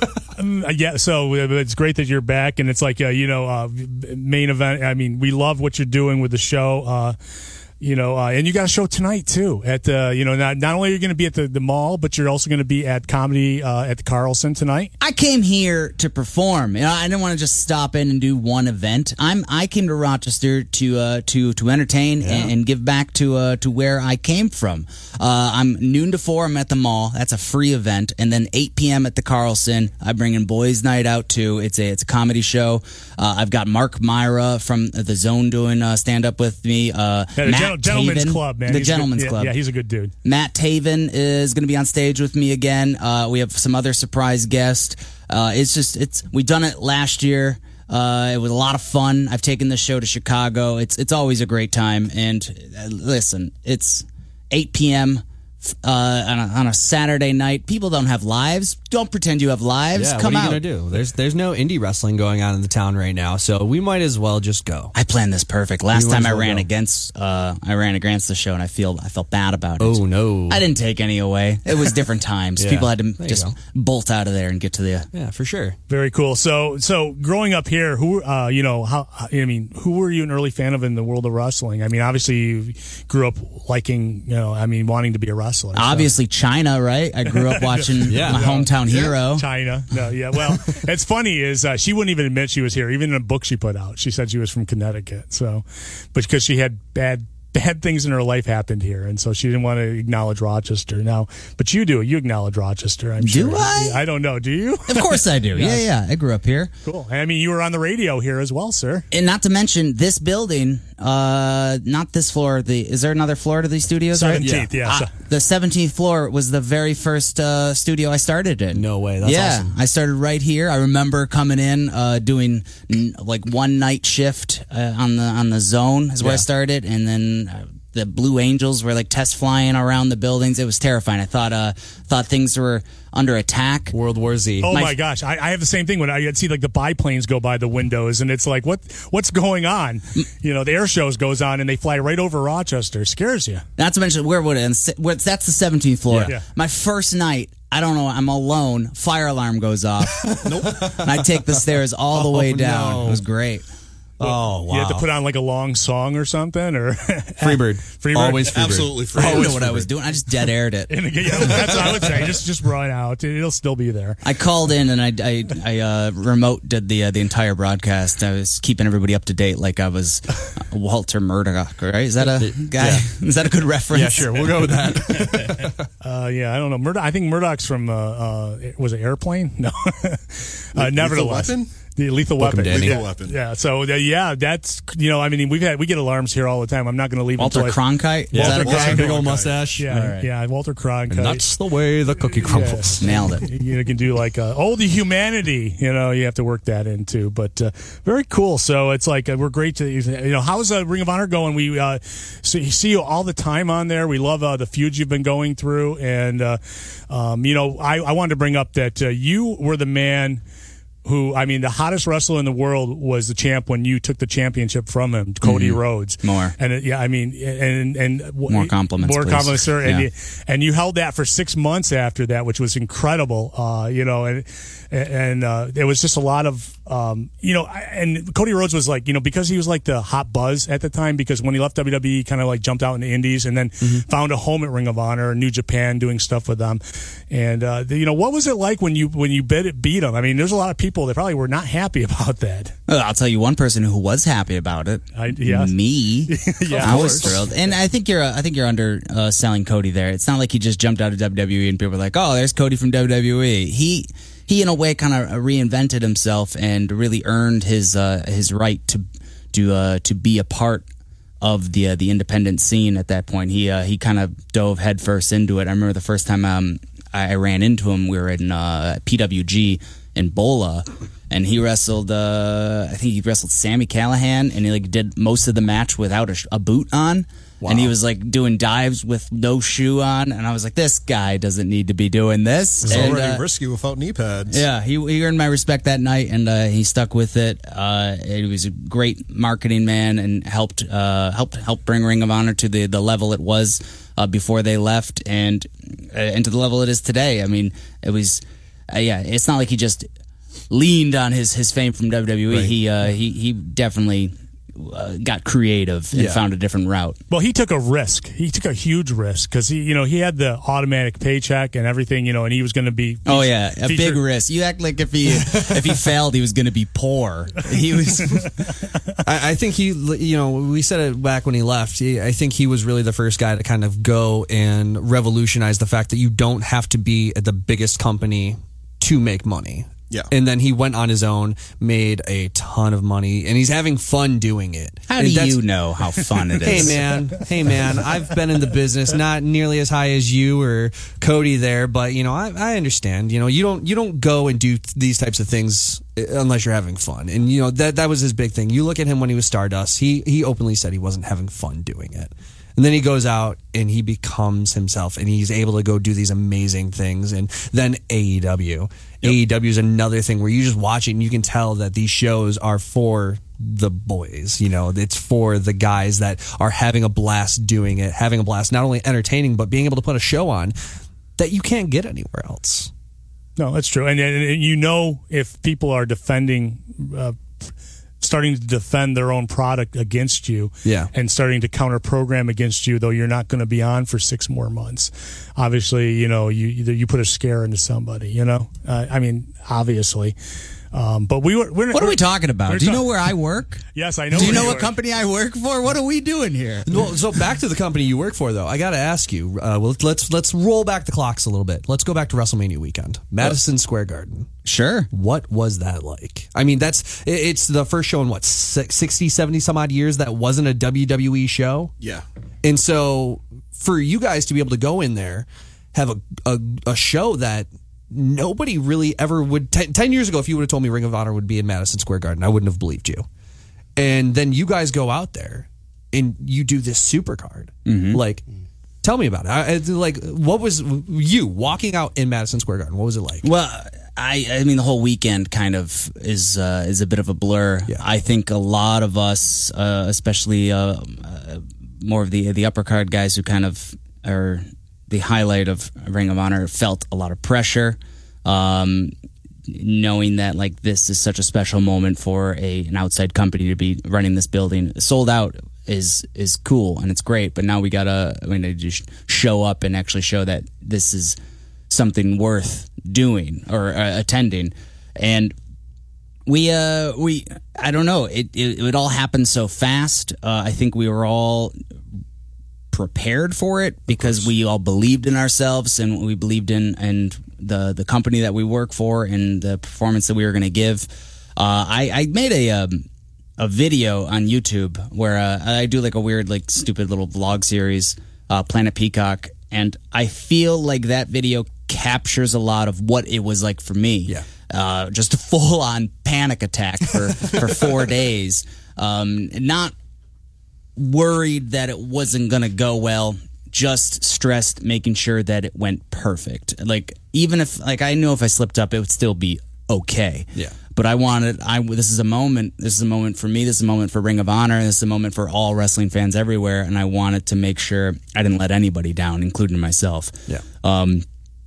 Speaker 6: Um, yeah, so uh, it's great that you're back, and it's like uh, you know, uh, main event. I mean, we love what you're doing with the show. Uh, You know, uh, and you got a show tonight too. At uh, you know, not not only are you going to be at the, the mall, but you're also going to be at comedy uh, at the Carlson tonight.
Speaker 13: I came here to perform. You know, I didn't want to just stop in and do one event. I'm I came to Rochester to uh, to to entertain and, and give back to uh, to where I came from. Uh, I'm noon to four. I'm at the mall. That's a free event, and then eight p.m. at the Carlson. I bring in Boys Night Out too. It's a it's a comedy show. Uh, I've got Mark Myra from the Zone doing uh, stand up with me. Uh,
Speaker 6: Yeah, the
Speaker 13: Matt
Speaker 6: Gen- Gentlemen's
Speaker 13: Taven,
Speaker 6: Club, man.
Speaker 13: The
Speaker 6: He's a good-
Speaker 13: Gentlemen's
Speaker 6: yeah,
Speaker 13: Club.
Speaker 6: Yeah, he's a good dude.
Speaker 13: Matt Taven is going to be on stage with me again. Uh, we have some other surprise guests. Uh, it's just it's we done it last year. Uh, it was a lot of fun. I've taken this show to Chicago. It's it's always a great time. And uh, listen, it's eight p.m. Uh, on, a, on a Saturday night. People don't have lives. Don't pretend you have lives.
Speaker 7: Yeah,
Speaker 13: Come
Speaker 7: what are you
Speaker 13: out.
Speaker 7: gonna do? There's there's no indie wrestling going on in the town right now, so we might as well just go.
Speaker 13: I planned this perfect. Last
Speaker 7: You might
Speaker 13: time
Speaker 7: as
Speaker 13: I
Speaker 7: well
Speaker 13: ran
Speaker 7: go.
Speaker 13: against uh, I ran against the show, and I feel I felt bad about it.
Speaker 7: Oh no!
Speaker 13: I didn't take any away. It was different times.
Speaker 7: Yeah.
Speaker 13: People had to
Speaker 7: There you
Speaker 13: just
Speaker 7: go.
Speaker 13: bolt out of there and get to the.
Speaker 7: Yeah, for sure.
Speaker 6: Very cool. So, so growing up here, who, uh, you know, how, I mean, who were you an early fan of in the world of wrestling? I mean, obviously you grew up liking, you know, I mean, wanting to be a wrestler. so.
Speaker 13: Obviously, China, right? I grew up watching
Speaker 6: Yeah.
Speaker 13: my hometown
Speaker 6: Yeah.
Speaker 13: hero.
Speaker 6: China. No, yeah. Well, it's funny is uh, she wouldn't even admit she was here. Even in a book she put out, she said she was from Connecticut. So, but because she had bad bad things in her life happened here, and so she didn't want to acknowledge Rochester. Now, but you do. You acknowledge Rochester. I'm
Speaker 13: Do
Speaker 6: sure.
Speaker 13: I?
Speaker 6: I don't know. Do you?
Speaker 13: Of course I do. Yeah,
Speaker 6: Yes.
Speaker 13: yeah. I grew up here.
Speaker 6: Cool. I mean, you were on the radio here as well, sir.
Speaker 13: And not to mention this building, uh, not this floor. The is there another floor to these studios? right?
Speaker 6: seventeenth, yeah.
Speaker 13: Ah, the seventeenth floor was the very first uh, studio I started in.
Speaker 7: No way. That's
Speaker 13: yeah,
Speaker 7: awesome.
Speaker 13: I started right here. I remember coming in, uh, doing n- like one night shift uh, on the on the Zone is where I
Speaker 7: Yeah.
Speaker 13: started, and then. Uh, the Blue Angels were like test flying around the buildings. It was terrifying. I thought, uh, thought things were under attack.
Speaker 7: World War Z.
Speaker 6: Oh my,
Speaker 13: My-
Speaker 6: gosh, I, I have the same thing when I see like the biplanes go by the windows, and it's like, what what's going on? You know, the air shows goes on, and they fly right over Rochester. It scares you.
Speaker 13: Not to mention, where would it? and where- That's the seventeenth floor.
Speaker 6: Yeah. Yeah.
Speaker 13: My first night, I don't know, I'm alone. Fire alarm goes off. Nope. And I take the stairs all the
Speaker 7: Oh,
Speaker 13: way down.
Speaker 7: no.
Speaker 13: It was great.
Speaker 7: Oh wow!
Speaker 6: You have to put on like a long song or something, or
Speaker 7: Freebird.
Speaker 6: Freebird.
Speaker 7: Always Freebird.
Speaker 9: Absolutely free.
Speaker 13: I don't know what I was doing. I just dead aired it.
Speaker 6: And again, yeah, that's what I would say. Just just run out. It'll still be there.
Speaker 13: I called in and I, I, I uh, remote did the uh, the entire broadcast. I was keeping everybody up to date like I was uh, Walter Murdoch, right? Is that a guy?
Speaker 7: Yeah.
Speaker 13: Is that a good reference?
Speaker 7: Yeah, sure. We'll go with that.
Speaker 6: Uh, yeah, I don't know. Murdoch. I think Murdoch's from uh, uh, was it Airplane? No. uh, nevertheless,
Speaker 9: Weapon?
Speaker 6: The Lethal
Speaker 7: Book 'em,
Speaker 6: Weapon.
Speaker 7: Danny.
Speaker 6: Yeah.
Speaker 9: Lethal Weapon.
Speaker 6: Yeah. So uh, yeah, that's you know, I mean, we've had we get alarms here all the time. I'm not going to leave
Speaker 13: Walter
Speaker 6: until I-
Speaker 13: Cronkite?
Speaker 7: Yeah,
Speaker 13: Is that a
Speaker 7: Walter
Speaker 13: guy?
Speaker 7: big old mustache.
Speaker 6: Yeah,
Speaker 13: All right.
Speaker 6: yeah, Walter Cronkite.
Speaker 7: And that's the way the cookie crumbles.
Speaker 13: Nailed it.
Speaker 6: You know, can do like uh, oh the humanity. You know, you have to work that into. But uh, very cool. So it's like uh, we're great to you know how's uh, Ring of Honor going? We uh, see, see you all the time on there. We love uh, the feuds you've been going through, and uh, um, you know I, I wanted to bring up that uh, you were the man. Who, I mean, the hottest wrestler in the world was the champ when you took the championship from him, Cody
Speaker 13: Mm-hmm.
Speaker 6: Rhodes.
Speaker 13: More.
Speaker 6: And it, yeah, I mean, and, and
Speaker 13: More compliments,
Speaker 6: More
Speaker 13: please.
Speaker 6: compliments, sir. And,
Speaker 13: Yeah.
Speaker 6: you, and you held that for six months after that, which was incredible. Uh, you know, and, and, uh, there was just a lot of, um, you know, and Cody Rhodes was like, you know, because he was like the hot buzz at the time, because when he left W W E, kind of like jumped out in the indies and then
Speaker 13: Mm-hmm.
Speaker 6: found a home at Ring of Honor, New Japan, doing stuff with them. And, uh, the, you know, what was it like when you, when you beat, beat him? I mean, there's a lot of people that probably were not happy about that.
Speaker 13: Well, I'll tell you one person who was happy about it.
Speaker 6: I, yes.
Speaker 13: Me.
Speaker 6: Yeah,
Speaker 13: I
Speaker 6: of
Speaker 13: was
Speaker 6: course.
Speaker 13: thrilled, and I think you're. Uh, I think you're under uh, selling Cody there. It's not like he just jumped out of W W E and people were like, "Oh, there's Cody from W W E." He he in a way kind of reinvented himself and really earned his uh, his right to to uh, to be a part of the uh, the independent scene at that point. He uh, he kind of dove headfirst into it. I remember the first time um, I, I ran into him. We were in uh, P W G in Bola. And he wrestled, uh, I think he wrestled Sami Callihan, and he like did most of the match without a, sh- a boot on.
Speaker 7: Wow.
Speaker 13: And he was like doing dives with no shoe on. And I was like, this guy doesn't need to be doing this.
Speaker 9: It's
Speaker 13: and,
Speaker 9: already
Speaker 13: uh,
Speaker 9: risky without knee pads.
Speaker 13: yeah, he, he earned my respect that night, and uh, he stuck with it. Uh, he was a great marketing man and helped uh, helped help bring Ring of Honor to the, the level it was uh, before they left, and uh, and to the level it is today. I mean, it was uh, yeah. It's not like he just leaned on his, his fame from W W E.
Speaker 6: Right.
Speaker 13: He uh, he he definitely uh, got creative and
Speaker 6: Yeah.
Speaker 13: found a different route.
Speaker 6: Well, he took a risk. He took a huge risk because he, you know, he had the automatic paycheck and everything, you know, and he was going to be.
Speaker 13: Oh yeah, a
Speaker 6: featured-
Speaker 13: big risk. You act like if he if he failed, he was going to be poor. He was.
Speaker 7: I, I think he, you know, we said it back when he left. He, I think he was really the first guy to kind of go and revolutionize the fact that you don't have to be at the biggest company to make money.
Speaker 9: Yeah.
Speaker 7: And then he went on his own, made a ton of money, and he's having fun doing it.
Speaker 13: How
Speaker 7: And
Speaker 13: do
Speaker 7: that's-
Speaker 13: you know how fun it
Speaker 7: Hey
Speaker 13: is?
Speaker 7: man, hey man, I've been in the business, not nearly as high as you or Cody there, but you know, I, I understand. You know, you don't you don't go and do these types of things unless you're having fun, and you know that that was his big thing. You look at him when he was Stardust; he he openly said he wasn't having fun doing it. And then he goes out and he becomes himself, and he's able to go do these amazing things. And then A E W. A E W is another thing where you just watch it and you can tell that these shows are for the boys. You know, it's for the guys that are having a blast doing it, having a blast, not only entertaining, but being able to put a show on that you can't get anywhere else.
Speaker 6: No, that's true. And, and you know, if people are defending, uh, starting to defend their own product against you,
Speaker 7: Yeah.
Speaker 6: and starting to counter program against you, though you're not going to be on for six more months. Obviously, you know, you you put a scare into somebody. You know, uh, I mean, obviously. Um, but we were. We're,
Speaker 13: What are we talking about?
Speaker 6: we're
Speaker 13: Do you
Speaker 6: ta-
Speaker 13: know where I work?
Speaker 6: Yes, I know.
Speaker 13: Do you
Speaker 6: where
Speaker 13: know what
Speaker 6: are.
Speaker 13: company I work for? What are we doing here?
Speaker 7: Well, so back to the company you work for, though. I got to ask you. Uh, well, let's let's roll back the clocks a little bit. Let's go back to WrestleMania weekend, Madison Square Garden.
Speaker 13: Sure.
Speaker 7: What was that like? I mean, that's it- it's the first show in what sixty, seventy some odd years that wasn't a W W E show.
Speaker 9: Yeah.
Speaker 7: And so for you guys to be able to go in there, have a a, a show that nobody really ever would. Ten, ten years ago, if you would have told me Ring of Honor would be in Madison Square Garden, I wouldn't have believed you. And then you guys go out there and you do this super card.
Speaker 13: Mm-hmm.
Speaker 7: Like, tell me about it. I, it's like, what was you walking out in Madison Square Garden? What was it like?
Speaker 13: Well, I, I mean, the whole weekend kind of is uh, is a bit of a blur.
Speaker 7: Yeah.
Speaker 13: I think a lot of us, uh, especially uh, uh, more of the the upper card guys who kind of are the highlight of Ring of Honor, felt a lot of pressure, um, knowing that like this is such a special moment for a an outside company to be running this building. Sold out is is cool and it's great, but now we gotta I mean, just show up and actually show that this is something worth doing or uh, attending. And we uh we I don't know, it it, it all happened so fast. uh, I think we were all prepared for it because we all believed in ourselves and we believed in and the the company that we work for and the performance that we were going to give. Uh, I, I made a um, a video on YouTube where uh, I do like a weird, like stupid little vlog series, uh, Planet Peacock, and I feel like that video captures a lot of what it was like for me.
Speaker 7: Yeah.
Speaker 13: Uh, just a full on panic attack for, for four days. Um, not worried that it wasn't going to go well, just stressed, making sure that it went perfect. Like, even if, like, I knew if I slipped up, it would still be okay.
Speaker 7: Yeah.
Speaker 13: But I wanted, I, this is a moment, this is a moment for me, this is a moment for Ring of Honor, this is a moment for all wrestling fans everywhere, and I wanted to make sure I didn't let anybody down, including myself.
Speaker 7: Yeah.
Speaker 13: Um,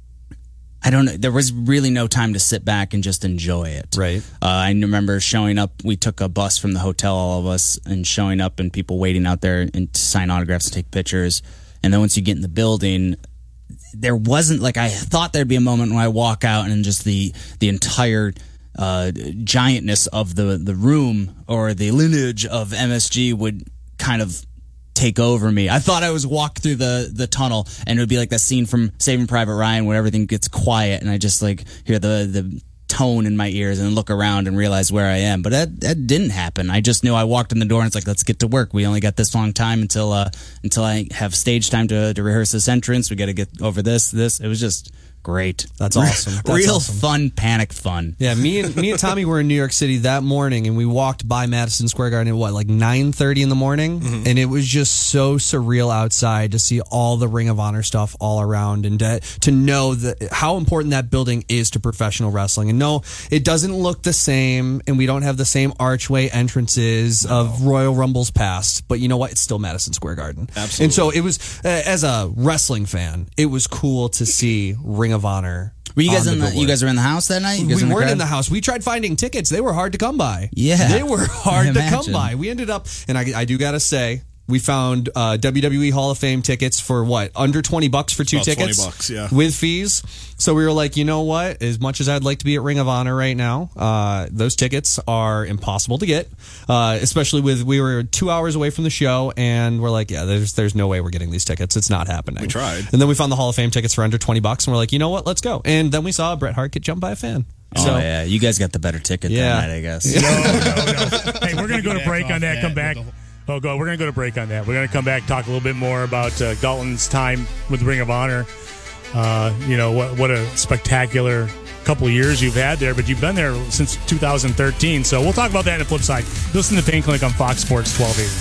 Speaker 13: I don't know. There was really no time to sit back and just enjoy it.
Speaker 7: Right.
Speaker 13: Uh, I remember showing up. We took a bus from the hotel, all of us, and showing up and people waiting out there and to sign autographs and take pictures. And then once you get in the building, there wasn't like I thought there'd be a moment when I walk out and just the the entire uh, giantness of the the room or the lineage of M S G would kind of take over me. I thought I was walk through the the tunnel and it would be like that scene from Saving Private Ryan where everything gets quiet and I just like hear the the tone in my ears and look around and realize where I am. But that that didn't happen. I just knew I walked in the door and it's like, let's get to work. We only got this long time until uh until I have stage time to to rehearse this entrance. We got to get over this this. It was just great.
Speaker 7: That's awesome. That's
Speaker 13: Real
Speaker 7: awesome.
Speaker 13: fun, panic fun.
Speaker 7: Yeah, me and me and Tommy were in New York City that morning, and we walked by Madison Square Garden at what, like nine thirty in the morning,
Speaker 9: Mm-hmm.
Speaker 7: and it was just so surreal outside to see all the Ring of Honor stuff all around, and to, to know that how important that building is to professional wrestling. And no, it doesn't look the same, and we don't have the same archway entrances
Speaker 9: No.
Speaker 7: of Royal Rumbles past, but you know what? It's still Madison Square Garden.
Speaker 9: Absolutely.
Speaker 7: And so it was, uh, as a wrestling fan, it was cool to see Ring of Honor.
Speaker 13: Were you guys
Speaker 7: on
Speaker 13: in the, you
Speaker 7: billboard.
Speaker 13: guys were in the house that night? You guys
Speaker 7: We
Speaker 13: in the
Speaker 7: weren't
Speaker 13: crowd?
Speaker 7: in the house. We tried finding tickets. They were hard to come by.
Speaker 13: Yeah.
Speaker 7: They were hard
Speaker 13: I
Speaker 7: to come
Speaker 13: imagine.
Speaker 7: by. We ended up, and I, I do got to say, we found uh, W W E Hall of Fame tickets for what, under twenty bucks for two
Speaker 9: About
Speaker 7: tickets?
Speaker 9: twenty bucks, yeah.
Speaker 7: With fees. So we were like, you know what? As much as I'd like to be at Ring of Honor right now, uh, those tickets are impossible to get. Uh, especially with, we were two hours away from the show, and we're like, yeah, there's there's no way we're getting these tickets. It's not happening.
Speaker 9: We tried.
Speaker 7: And then we found the Hall of Fame tickets for under twenty bucks, and we're like, you know what? Let's go. And then we saw Bret Hart get jumped by a fan.
Speaker 13: Oh,
Speaker 7: So-
Speaker 13: yeah. You guys got the better ticket
Speaker 7: Yeah.
Speaker 13: that night, I guess.
Speaker 6: No, no, no. Hey, we're going to go to break on that.
Speaker 8: Back
Speaker 6: Come
Speaker 8: off
Speaker 6: back.
Speaker 8: that with
Speaker 6: Oh, go. We're going to go to break on that. We're going to come back, talk a little bit more about uh, Dalton's time with Ring of Honor. Uh, you know, what what a spectacular couple of years you've had there, but you've been there since two thousand thirteen. So we'll talk about that in the flip side. Listen to Pain Clinic on Fox Sports twelve eighty.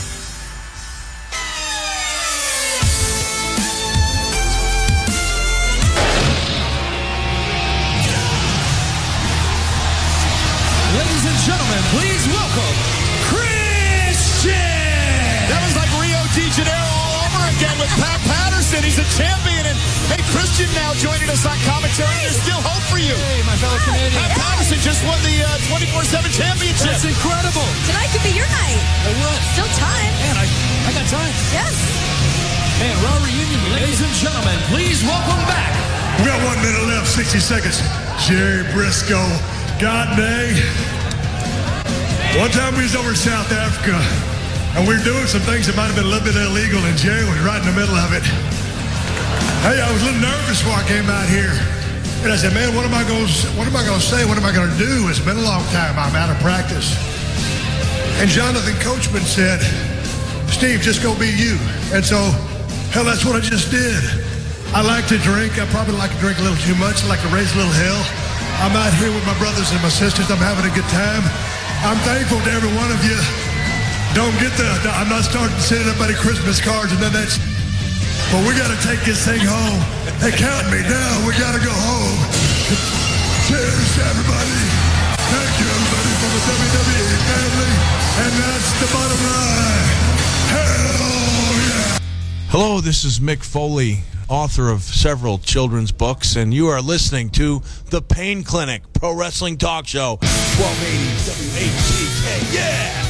Speaker 11: Ladies and gentlemen, please welcome Christian!
Speaker 15: That was like Rio de Janeiro all over again with Pat Patterson. He's a champion. And hey, Christian now joining us on commentary. There's still hope for you.
Speaker 11: Hey, my fellow Canadians.
Speaker 15: Pat Patterson just won the uh, twenty-four seven championship.
Speaker 11: That's incredible.
Speaker 16: Tonight could be your night.
Speaker 11: I will.
Speaker 16: Still time.
Speaker 11: Man, I, I got time.
Speaker 16: Yes.
Speaker 11: Man, Raw reunion. Ladies and gentlemen, please welcome back.
Speaker 2: We got one minute left, sixty seconds. Jerry Briscoe. God dang. One time we was over in South Africa, and we were doing some things that might have been a little bit illegal, and Jerry was right in the middle of it. Hey, I was a little nervous before I came out here. And I said, man, what am I going to what am I going to say? What am I going to do? It's been a long time. I'm out of practice. And Jonathan Coachman said, Steve, just go be you. And so, hell, that's what I just did. I like to drink. I probably like to drink a little too much. I like to raise a little hell. I'm out here with my brothers and my sisters. I'm having a good time. I'm thankful to every one of you. Don't get the, I'm not starting sending everybody Christmas cards and then that's, but we got to take this thing home. Hey, count me down. We got to go home. Cheers to everybody. Thank you, everybody, for the W W E family. And that's the bottom line. Hell yeah.
Speaker 17: Hello, this is Mick Foley, author of several children's books, and you are listening to The Pain Clinic Pro Wrestling Talk Show, twelve eighty W H T K. Yeah!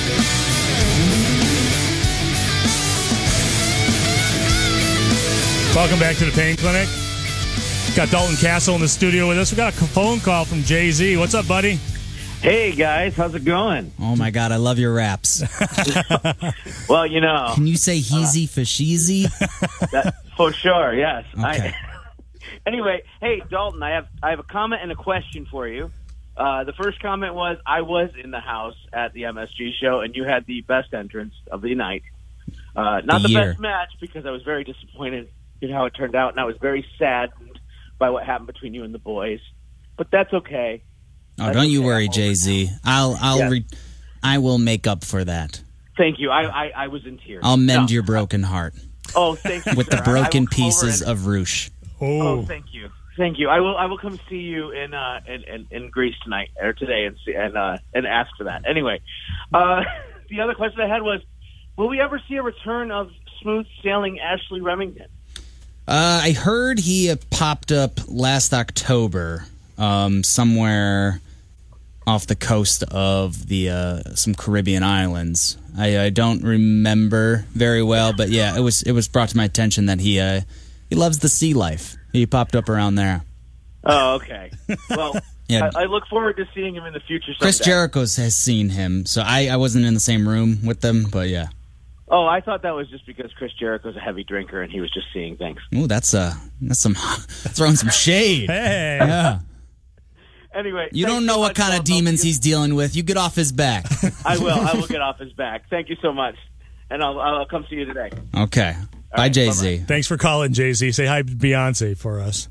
Speaker 6: Welcome back to the Pain Clinic. Got Dalton Castle in the studio with us. We got a phone call from Jay-Z. What's up, buddy?
Speaker 18: Hey, guys. How's it going?
Speaker 13: Oh, my God. I love your raps.
Speaker 18: Well, you know.
Speaker 13: Can you say heezy for sheezy?
Speaker 18: That, for sure, yes.
Speaker 13: Okay.
Speaker 18: I, anyway, hey, Dalton, I have I have a comment and a question for you. Uh, the first comment was, I was in the house at the M S G show, and you had the best entrance of the night. Uh, not
Speaker 13: The
Speaker 18: the,
Speaker 13: year.
Speaker 18: best match, because I was very disappointed in how it turned out, and I was very saddened by what happened between you and the boys. But that's okay.
Speaker 13: Oh,
Speaker 18: That's
Speaker 13: don't you
Speaker 18: okay.
Speaker 13: worry, Jay Z. I'll I'll
Speaker 18: Yeah.
Speaker 13: re- I will make up for that.
Speaker 18: Thank you. I, I, I was in tears.
Speaker 13: I'll mend
Speaker 18: No.
Speaker 13: your broken heart
Speaker 18: Oh, thank you,
Speaker 13: with
Speaker 18: sir.
Speaker 13: the
Speaker 18: I- I will
Speaker 13: broken
Speaker 18: come over
Speaker 13: pieces
Speaker 18: and-
Speaker 13: of Roosh.
Speaker 18: Oh, thank you, thank you. I will. I will come see you in uh, in, in, in Greece tonight or today, and see, and uh, and ask for that. Anyway, uh, the other question I had was, will we ever see a return of smooth sailing Ashley Remington?
Speaker 13: Uh, I heard he uh, popped up last October, um, somewhere off the coast of the uh, some Caribbean islands. I, I don't remember very well, but yeah, it was it was brought to my attention that he uh, he loves the sea life. He popped up around there.
Speaker 18: Oh, okay. Well,
Speaker 13: Yeah.
Speaker 18: I, I look forward to seeing him in the future. Someday.
Speaker 13: Chris Jericho has seen him, so I, I wasn't in the same room with them, but yeah.
Speaker 18: Oh, I thought that was just because Chris Jericho's a heavy drinker and he was just seeing things.
Speaker 13: Ooh, that's uh, that's some throwing some shade.
Speaker 6: Hey,
Speaker 13: yeah.
Speaker 18: Anyway,
Speaker 13: You
Speaker 18: thanks
Speaker 13: don't know
Speaker 18: so
Speaker 13: what
Speaker 18: much,
Speaker 13: kind of
Speaker 18: Bob.
Speaker 13: demons he's dealing with. You get off his back.
Speaker 18: I will. I will get off his back. Thank you so much, and I'll I'll come see you today.
Speaker 13: Okay. Bye, Jay Z.
Speaker 6: Thanks for calling, Jay Z. Say hi, Beyonce, for us.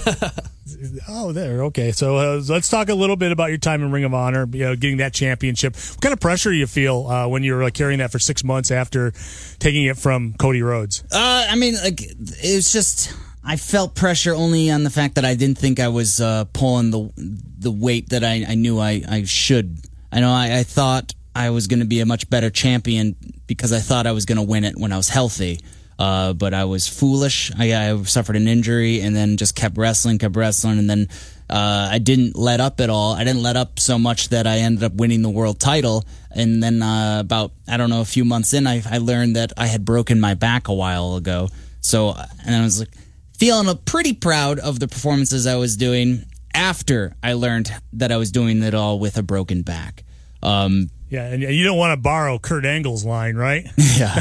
Speaker 6: Oh, there. Okay. So uh, let's talk a little bit about your time in Ring of Honor, you know, getting that championship. What kind of pressure do you feel uh, when you're like, carrying that for six months after taking it from Cody Rhodes?
Speaker 13: Uh, I mean, like, it was just, I felt pressure only on the fact that I didn't think I was uh, pulling the the weight that I, I knew I, I should. I know I, I thought I was going to be a much better champion because I thought I was going to win it when I was healthy. Uh, but I was foolish. I, I suffered an injury and then just kept wrestling, kept wrestling, and then uh, I didn't let up at all. I didn't let up so much that I ended up winning the world title. And then uh, about, I don't know, a few months in, I, I learned that I had broken my back a while ago. So, and I was like feeling uh, pretty proud of the performances I was doing after I learned that I was doing it all with a broken back. Um,
Speaker 6: Yeah, and you don't want to borrow Kurt Angle's line, right?
Speaker 13: Yeah.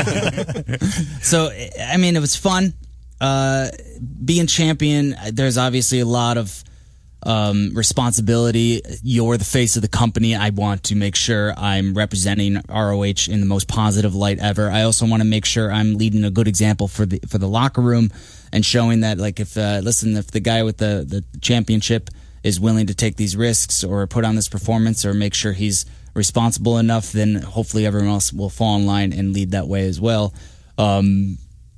Speaker 13: So, I mean, it was fun. Uh, being champion, there's obviously a lot of um, responsibility. You're the face of the company. I want to make sure I'm representing R O H in the most positive light ever. I also want to make sure I'm leading a good example for the for the locker room and showing that, like, if uh, listen, if the guy with the, the championship is willing to take these risks or put on this performance or make sure he's responsible enough, then hopefully everyone else will fall in line and lead that way as well. Um,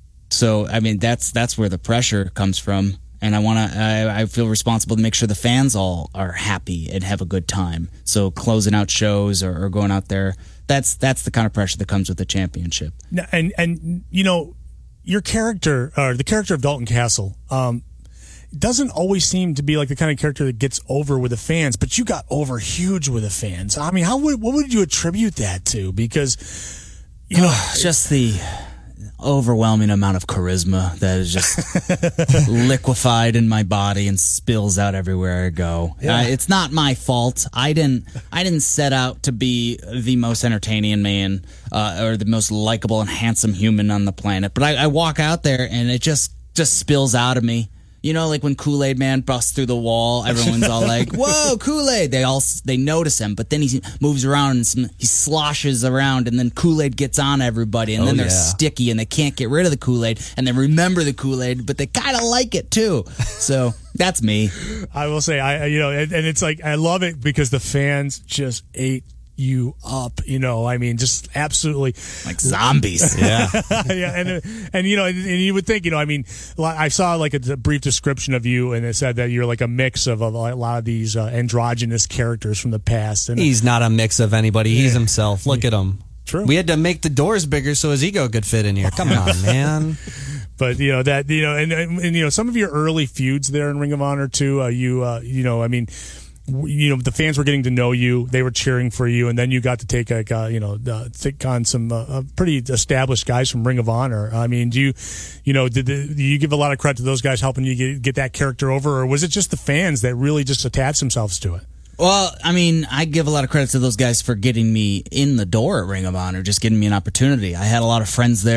Speaker 13: so, I mean, that's that's where the pressure comes from. And I want to, I, I feel responsible to make sure the fans all are happy and have a good time. So closing out shows or, or going out there, that's that's the kind of pressure that comes with the championship.
Speaker 6: Now, and and you know, your character, or the character of Dalton Castle, um, doesn't always seem to be like the kind of character that gets over with the fans, but you got over huge with the fans. I mean, how would what would you attribute that to? Because you know,
Speaker 13: just the overwhelming amount of charisma that is just liquefied in my body and spills out everywhere I go.
Speaker 6: Yeah.
Speaker 13: Uh, it's not my fault. I didn't. I didn't set out to be the most entertaining man uh, or the most likable and handsome human on the planet. But I, I walk out there and it just just spills out of me. You know, like when Kool-Aid Man busts through the wall, everyone's all like, "Whoa, Kool-Aid!" They all they notice him, but then he moves around and some, he sloshes around, and then Kool-Aid gets on everybody, and
Speaker 7: Oh,
Speaker 13: then they're
Speaker 7: yeah.
Speaker 13: sticky, and they can't get rid of the Kool-Aid, and they remember the Kool-Aid, but they kind of like it too. So that's me.
Speaker 6: I will say, I you know, and, and it's like I love it because the fans just ate you up. You know, I mean, just absolutely
Speaker 13: like zombies. Yeah,
Speaker 6: yeah, and and you know, and you would think, you know, I mean, I saw like a, a brief description of you, and it said that you're like a mix of a, a lot of these uh, androgynous characters from the past. And
Speaker 7: He's not a mix of anybody. He's himself. Look at him.
Speaker 6: True.
Speaker 7: We had to make the doors bigger so his ego could fit in here. Come on, man.
Speaker 6: But you know that you know, and, and, and you know, some of your early feuds there in Ring of Honor too. Uh, you uh, you know, I mean. You know, the fans were getting to know you; they were cheering for you, and then you got to take like uh, you know uh, take on some uh, pretty established guys from Ring of Honor. I mean, do you, you know, did, the, do you give a lot of credit to those guys helping you get, get that character over, or was it just the fans that really just attached themselves to it?
Speaker 13: Well, I mean, I give a lot of credit to those guys for getting me in the door at Ring of Honor, just getting me an opportunity. I had a lot of friends there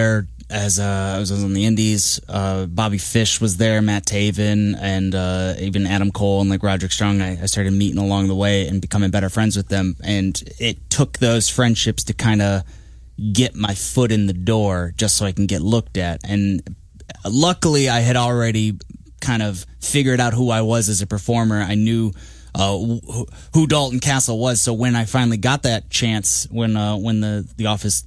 Speaker 13: as uh, I was on the Indies. Uh, Bobby Fish was there, Matt Taven, and uh, even Adam Cole and like Roderick Strong. I, I started meeting along the way and becoming better friends with them. And it took those friendships to kind of get my foot in the door just so I can get looked at. And luckily, I had already kind of figured out who I was as a performer. I knew uh, who, who Dalton Castle was. So when I finally got that chance, when uh, when the, the office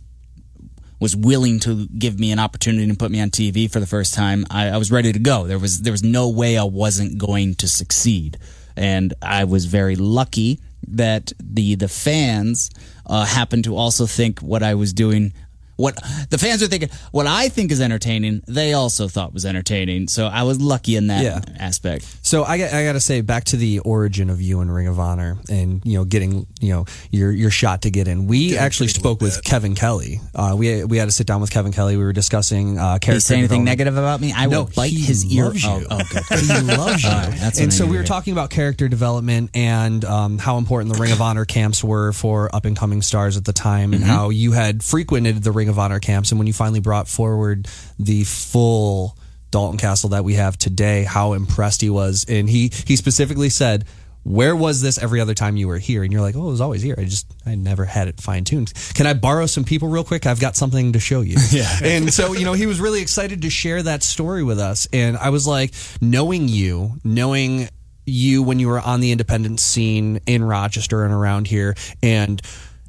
Speaker 13: was willing to give me an opportunity and put me on T V for the first time, I, I was ready to go. There was there was no way I wasn't going to succeed. And I was very lucky that the the fans uh, happened to also think what I was doing, what the fans are thinking, what I think is entertaining, they also thought was entertaining. So I was lucky in that
Speaker 7: Yeah.
Speaker 13: aspect.
Speaker 7: So I got, I got to say, back to the origin of you in Ring of Honor, and you know, getting you know your your shot to get in. We
Speaker 9: Getting
Speaker 7: actually
Speaker 9: pretty
Speaker 7: spoke
Speaker 9: lit
Speaker 7: with
Speaker 9: that.
Speaker 7: Kevin Kelly. Uh, we we had to sit down with Kevin Kelly. We were discussing uh, character.
Speaker 13: Did he say anything
Speaker 7: development.
Speaker 13: negative about me? I
Speaker 7: No,
Speaker 13: will bite
Speaker 7: he
Speaker 13: his ear.
Speaker 7: loves you.
Speaker 13: Oh, oh, good.
Speaker 7: He loves you.
Speaker 13: All right, that's
Speaker 7: and
Speaker 13: what I
Speaker 7: so
Speaker 13: need
Speaker 7: we
Speaker 13: to
Speaker 7: were
Speaker 13: hear.
Speaker 7: talking about character development and um, how important the Ring of Honor camps were for up and coming stars at the time, and
Speaker 13: Mm-hmm.
Speaker 7: how you had frequented the Ring of Honor camps, and when you finally brought forward the full Dalton Castle that we have today, how impressed he was. And he he specifically said, where was this every other time you were here? And you're like, oh, it was always here. I just, I never had it fine tuned. Can I borrow some people real quick? I've got something to show you.
Speaker 13: Yeah.
Speaker 7: And so, you know, he was really excited to share that story with us. And I was like, knowing you, knowing you when you were on the independent scene in Rochester and around here, and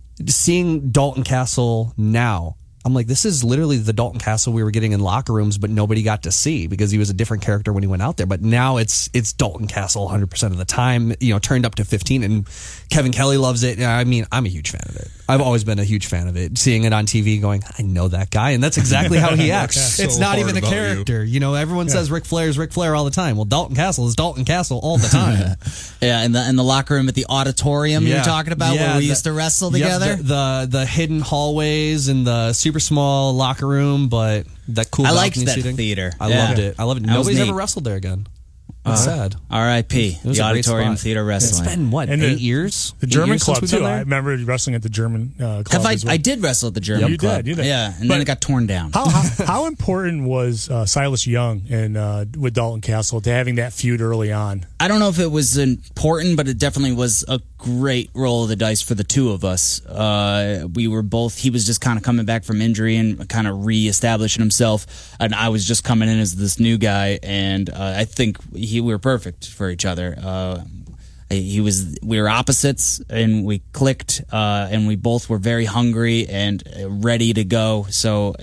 Speaker 7: seeing Dalton Castle now, I'm like, this is literally the Dalton Castle we were getting in locker rooms, but nobody got to see because he was a different character when he went out there. But now it's it's Dalton Castle one hundred percent of the time, you know, turned up to fifteen. And Kevin Kelly loves it. I mean, I'm a huge fan of it. I've always been a huge fan of it. Seeing it on T V, going, I know that guy, and that's exactly how he acts.
Speaker 9: So
Speaker 7: It's not
Speaker 9: hard
Speaker 7: even a
Speaker 9: about
Speaker 7: character. You. you know, everyone says Ric Flair is Ric Flair all the time. Well, Dalton Castle is Dalton Castle all the time.
Speaker 13: Yeah, in the in the locker room at the auditorium you were talking about,
Speaker 7: Yeah,
Speaker 13: where we
Speaker 7: the-
Speaker 13: used to wrestle
Speaker 7: yep,
Speaker 13: together.
Speaker 7: the, the the hidden hallways and the super small locker room, but that cool
Speaker 13: I liked
Speaker 7: balcony
Speaker 13: that
Speaker 7: seating.
Speaker 13: theater.
Speaker 7: I
Speaker 13: Yeah.
Speaker 7: loved it. I loved it.
Speaker 13: That was
Speaker 7: Nobody's
Speaker 13: neat.
Speaker 7: ever wrestled there again. That's sad.
Speaker 13: R I P
Speaker 7: It was
Speaker 13: The
Speaker 7: a great
Speaker 13: Auditorium
Speaker 7: spot.
Speaker 13: Theater Wrestling.
Speaker 7: It's been what,
Speaker 6: And
Speaker 7: eight
Speaker 6: the-
Speaker 7: years?
Speaker 6: The
Speaker 7: Eight
Speaker 6: German
Speaker 7: years since
Speaker 6: club
Speaker 7: we've
Speaker 6: too.
Speaker 7: been there?
Speaker 6: I remember wrestling at the German uh, club.
Speaker 13: Have I?
Speaker 6: as well.
Speaker 13: I did wrestle at the German
Speaker 6: You
Speaker 13: club.
Speaker 6: did, you did.
Speaker 13: Yeah, and
Speaker 6: But
Speaker 13: then it got torn down.
Speaker 6: How, how how important was uh, Silas Young and uh, with Dalton Castle to having that feud early on?
Speaker 13: I don't know if it was important, but it definitely was a great roll of the dice for the two of us. Uh, we were both, he was just kind of coming back from injury and kind of reestablishing himself, and I was just coming in as this new guy, and uh, I think he, we were perfect for each other. Uh, he was, we were opposites, and we clicked, uh, and we both were very hungry and ready to go. So,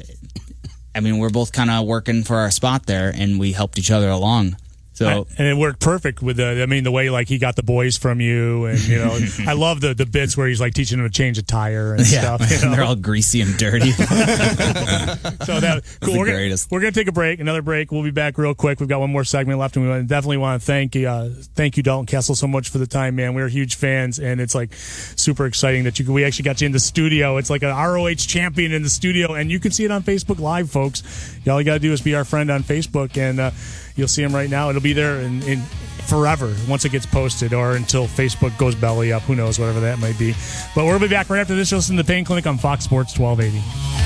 Speaker 13: I mean, we're both kind of working for our spot there, and we helped each other along. So,
Speaker 6: I- and it worked perfect with the. I mean, the way like he got the boys from you, and you know, I love the the bits where he's like teaching them to change a tire and
Speaker 13: yeah,
Speaker 6: stuff. You know?
Speaker 13: they're all greasy and dirty.
Speaker 6: So that cool.
Speaker 13: the
Speaker 6: We're gonna,
Speaker 13: greatest.
Speaker 6: we're gonna take a break, another break. We'll be back real quick. We've got one more segment left, and we definitely want to thank you, uh, thank you, Dalton Castle, so much for the time, man. We're huge fans, and it's like super exciting that you we actually got you in the studio. It's like an R O H champion in the studio, and you can see it on Facebook Live, folks. All you got to do is be our friend on Facebook, and uh, you'll see him right now. It'll be there in, in forever once it gets posted, or until Facebook goes belly up. Who knows, whatever that might be. But we'll be back right after this. You'll listen to the Pain Clinic on Fox Sports twelve eighty.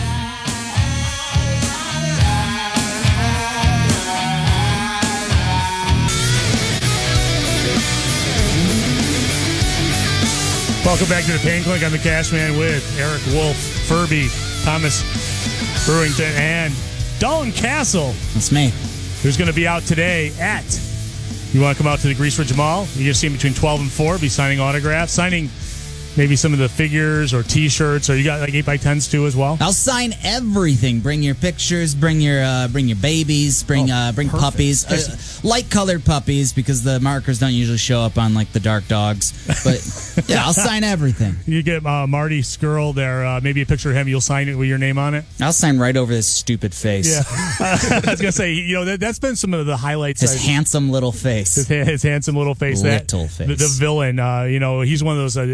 Speaker 6: Welcome back to the Pain Clinic. I'm the Cash Man with Eric Wolf, Furby, Thomas Brewington, and Dalton Castle.
Speaker 13: That's me.
Speaker 6: Who's going to be out today at, you want to come out to the Grease Ridge Mall? You're going to see him between twelve and four, be signing autographs, signing maybe some of the figures or T-shirts, or you got like eight by tens too as well?
Speaker 13: I'll sign everything. Bring your pictures. Bring your uh, bring your babies. Bring
Speaker 6: Oh,
Speaker 13: uh, bring
Speaker 6: perfect.
Speaker 13: puppies. Uh, light colored puppies, because the markers don't usually show up on like the dark dogs. But yeah, I'll sign everything.
Speaker 6: You get uh, Marty Skrull there, uh, maybe a picture of him. You'll sign it with your name on it.
Speaker 13: I'll sign right over his stupid face.
Speaker 6: Yeah, I was gonna say, you know, that, that's been some of the highlights.
Speaker 13: His
Speaker 6: I've-
Speaker 13: hands-some little face.
Speaker 6: His, his handsome little face.
Speaker 13: Little
Speaker 6: that,
Speaker 13: face.
Speaker 6: The, the villain, uh, you know, he's one of those uh, additions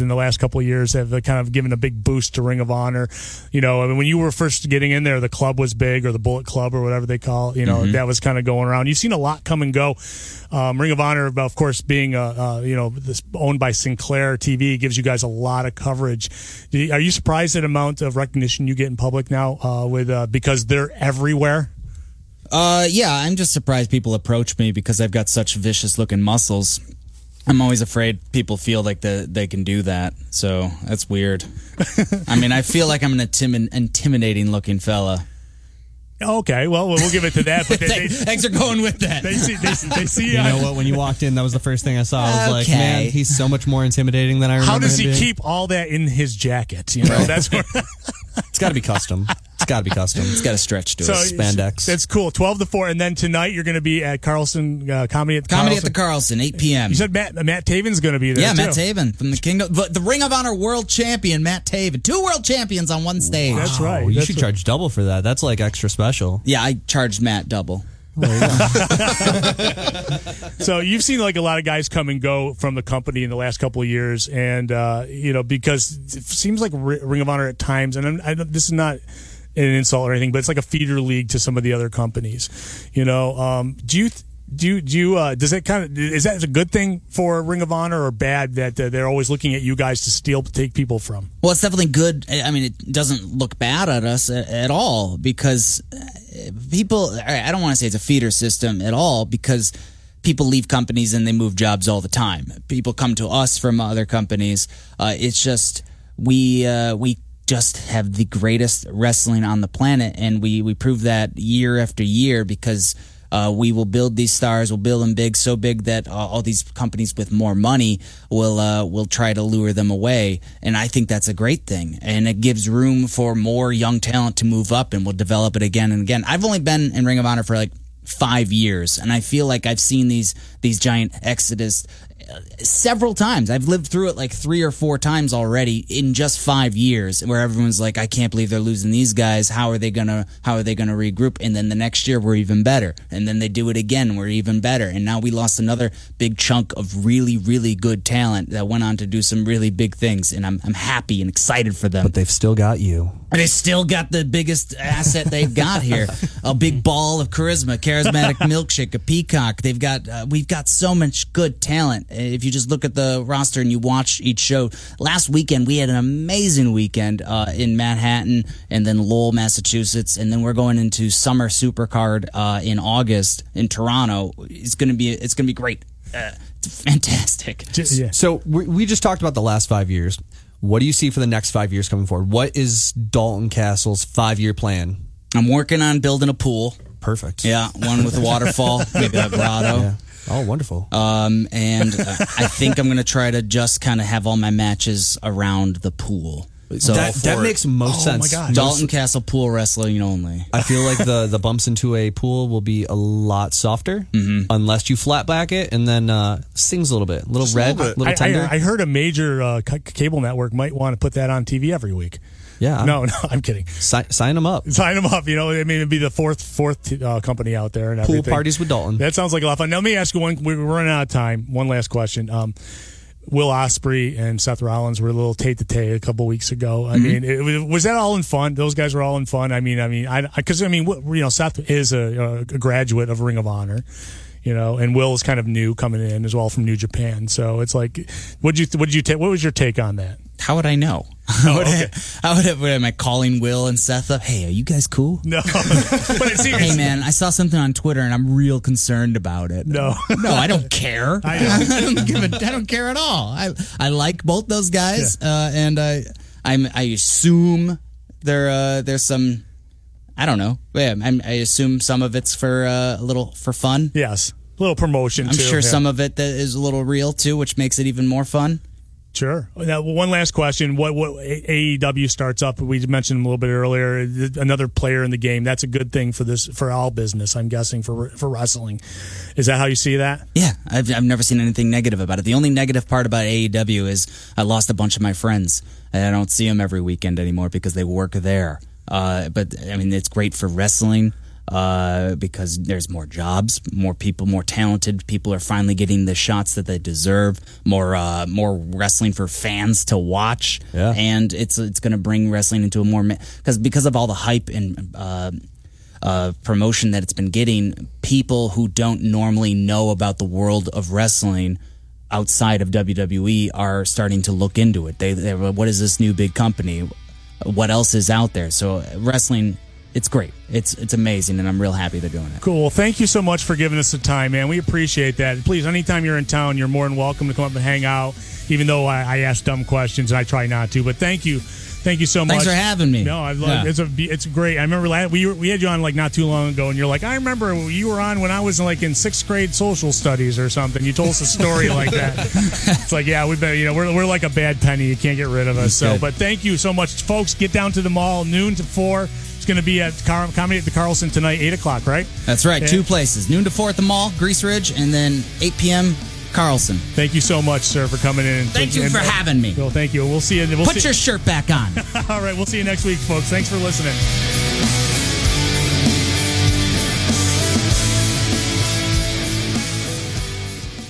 Speaker 6: in the last couple of years have kind of given a big boost to Ring of Honor. You know, I mean, when you were first getting in there, the club was big, or the Bullet Club, or whatever they call it. You know,
Speaker 13: Mm-hmm.
Speaker 6: that was kind of going around. You've seen a lot come and go. Um, Ring of Honor, of course, being uh, uh, you know this, owned by Sinclair T V, gives you guys a lot of coverage. Do you- Are you surprised at the amount of recognition you get in public now uh, with uh, because they're everywhere?
Speaker 13: Uh, yeah, I'm just surprised people approach me because I've got such vicious looking muscles. I'm always afraid people feel like the, they can do that, so that's weird. I mean, I feel like I'm an intimi- intimidating looking fella.
Speaker 6: Okay, well, we'll give it to that. But they, they,
Speaker 13: Thanks for going with that.
Speaker 6: They see, they, they see.
Speaker 7: You
Speaker 6: uh,
Speaker 7: know what? When you walked in, that was the first thing I saw. I was like,
Speaker 13: Okay.
Speaker 7: man, he's so much more intimidating than I remember.
Speaker 6: How does
Speaker 7: him
Speaker 6: he
Speaker 7: being.
Speaker 6: keep all that in his jacket? You know,
Speaker 7: Right.
Speaker 6: that's where.
Speaker 7: It's got to be custom. It's got to be custom.
Speaker 13: It's got a stretch to
Speaker 6: So
Speaker 13: it.
Speaker 7: Spandex.
Speaker 6: That's cool. Twelve to four, and then tonight you're going to be at Carlson uh, Comedy at the
Speaker 13: Comedy
Speaker 6: Carlson.
Speaker 13: at the Carlson, eight p.m.
Speaker 6: You said Matt Matt Taven's going to be there.
Speaker 13: Yeah,
Speaker 6: too.
Speaker 13: Matt Taven from the Kingdom, the, the Ring of Honor World Champion, Matt Taven. Two world champions on one stage.
Speaker 6: That's right.
Speaker 7: Oh, you
Speaker 6: That's
Speaker 7: should
Speaker 6: right.
Speaker 7: charge double for that. That's like extra special.
Speaker 13: Yeah, I charged Matt double.
Speaker 6: So you've seen like a lot of guys come and go from the company in the last couple of years, and uh, you know because it seems like R- Ring of Honor at times, and I'm, I don't, this is not an insult or anything, but it's like a feeder league to some of the other companies. You know, um, do you? Th- Do you, do you, uh, does that kind of, is that a good thing for Ring of Honor or bad that uh, they're always looking at you guys to steal, take people from?
Speaker 13: Well, it's definitely good. I mean, it doesn't look bad at us at, at all because people, I don't want to say it's a feeder system at all because people leave companies and they move jobs all the time. People come to us from other companies. Uh, it's just, we, uh, we, just have the greatest wrestling on the planet, and we, we prove that year after year because uh, we will build these stars, we'll build them big, so big that uh, all these companies with more money will uh, will try to lure them away, and I think that's a great thing, and it gives room for more young talent to move up, and we'll develop it again and again. I've only been in Ring of Honor for like five years, and I feel like I've seen these these giant exodus several times. I've lived through it like three or four times already in just five years where everyone's like, I can't believe they're losing these guys. How are they gonna how are they gonna regroup? And then the next year we're even better. And then they do it again, we're even better. And now we lost another big chunk of really, really good talent that went on to do some really big things. And I'm I'm happy and excited for them.
Speaker 7: But they've still got you.
Speaker 13: They still got the biggest asset they've got here. A big ball of charisma, charismatic milkshake, a peacock. They've got uh, we've got so much good talent. If you just look at the roster and you watch each show. Last weekend we had an amazing weekend uh, in Manhattan and then Lowell, Massachusetts, and then we're going into Summer Supercard uh, in August in Toronto. It's gonna be it's gonna be great. Uh, it's fantastic.
Speaker 7: So we, we just talked about the last five years. What do you see for the next five years coming forward? What is Dalton Castle's five-year plan?
Speaker 13: I'm working on building a pool.
Speaker 7: Perfect.
Speaker 13: Yeah, one with a waterfall, maybe a grotto.
Speaker 7: Yeah. Oh, wonderful.
Speaker 13: Um, and uh, I think I'm going to try to just kind of have all my matches around the pool. So
Speaker 7: that that makes most
Speaker 6: Oh, my
Speaker 7: sense.
Speaker 6: gosh.
Speaker 13: Dalton Castle pool wrestling only.
Speaker 7: I feel like the, the bumps into a pool will be a lot softer
Speaker 13: Mm-hmm.
Speaker 7: unless you flat back it and then uh, sings a little bit. A little
Speaker 9: Just a
Speaker 7: red, a
Speaker 9: little
Speaker 7: little,
Speaker 9: bit.
Speaker 7: tender.
Speaker 6: I, I, I heard a major uh, c- cable network might want to put that on T V every week.
Speaker 7: yeah.
Speaker 6: No, no, I'm kidding.
Speaker 7: Si- sign them up.
Speaker 6: Sign them up. You know, I mean, it'd be the fourth fourth uh, company out there and
Speaker 7: Pool
Speaker 6: everything.
Speaker 7: parties with Dalton.
Speaker 6: That sounds like a lot of fun. Now, let me ask you one. We're running out of time. One last question. Um, Will Ospreay and Seth Rollins were a little tete-a-tete a couple weeks ago. I
Speaker 13: Mm-hmm.
Speaker 6: mean, it, was- was that all in fun? Those guys were all in fun. I mean, I mean, I because I, mean, what, you know, Seth is a, a graduate of Ring of Honor, you know, and Will is kind of new coming in as well from New Japan. So it's like, what did you what did you take? What was your take on that?
Speaker 13: How would I know?
Speaker 6: Oh,
Speaker 13: would
Speaker 6: okay.
Speaker 13: I, how would I, what, am I calling Will and Seth up? Hey, are you guys cool?
Speaker 6: No, but it seems,
Speaker 13: Hey man, I saw something on Twitter and I'm real concerned about it.
Speaker 6: No.
Speaker 13: no, I don't care.
Speaker 6: I know.
Speaker 13: I don't give a, I don't care at all. I I like both those guys, uh, and I I'm I assume there uh, there's some I don't know. Yeah, I'm, I assume some of it's for uh, a little for fun.
Speaker 6: Yes, a little promotion.
Speaker 13: I'm
Speaker 6: too,
Speaker 13: sure
Speaker 6: yeah.
Speaker 13: some of it that is a little real too, which makes it even more fun.
Speaker 6: Sure. Now, one last question: What what A E W starts up? We mentioned him a little bit earlier. Another player in the game. That's a good thing for this for all business. I'm guessing for for wrestling. Is that how you see that?
Speaker 13: Yeah, I've I've never seen anything negative about it. The only negative part about A E W is I lost a bunch of my friends, and I don't see them every weekend anymore because they work there. Uh, but I mean, it's great for wrestling. uh, because there's more jobs, more people, more talented people are finally getting the shots that they deserve. More, uh, more wrestling for fans to watch,
Speaker 16: Yeah.
Speaker 13: and it's it's going to bring wrestling into a more because because of all the hype and uh, uh, promotion that it's been getting, people who don't normally know about the world of wrestling outside of W W E are starting to look into it. They, they what is this new big company? What else is out there? So wrestling, it's great. It's it's amazing, and I'm real happy they're doing it.
Speaker 6: Cool. Well, thank you so much for giving us the time, man. We appreciate that. Please, anytime you're in town, you're more than welcome to come up and hang out, even though I, I ask dumb questions, and I try not to. But thank you. Thank you so much.
Speaker 13: Thanks for having me.
Speaker 6: No, I love
Speaker 13: Yeah.
Speaker 6: it's a it's great. I remember last, we were, we had you on like not too long ago, and you're like, I remember you were on when I was like in sixth grade social studies or something. You told us a story like that. It's like, yeah, we've been, you know, we're we're like a bad penny. You can't get rid of us. So,
Speaker 13: Good.
Speaker 6: but thank you so much, folks. Get down to the mall noon to four. It's going to be at Car- Comedy at the Carlson tonight, eight o'clock, right?
Speaker 13: That's right.
Speaker 6: Yeah.
Speaker 13: Two places: noon to four at the mall, Grease Ridge, and then eight p.m. Carlson.
Speaker 6: Thank you so much, sir, for coming in. And,
Speaker 13: Thank you
Speaker 6: and-
Speaker 13: for having me.
Speaker 6: Well, thank you. We'll see you. We'll
Speaker 13: Put
Speaker 6: see-
Speaker 13: your shirt back on.
Speaker 6: All right, we'll see you next week, folks. Thanks for listening.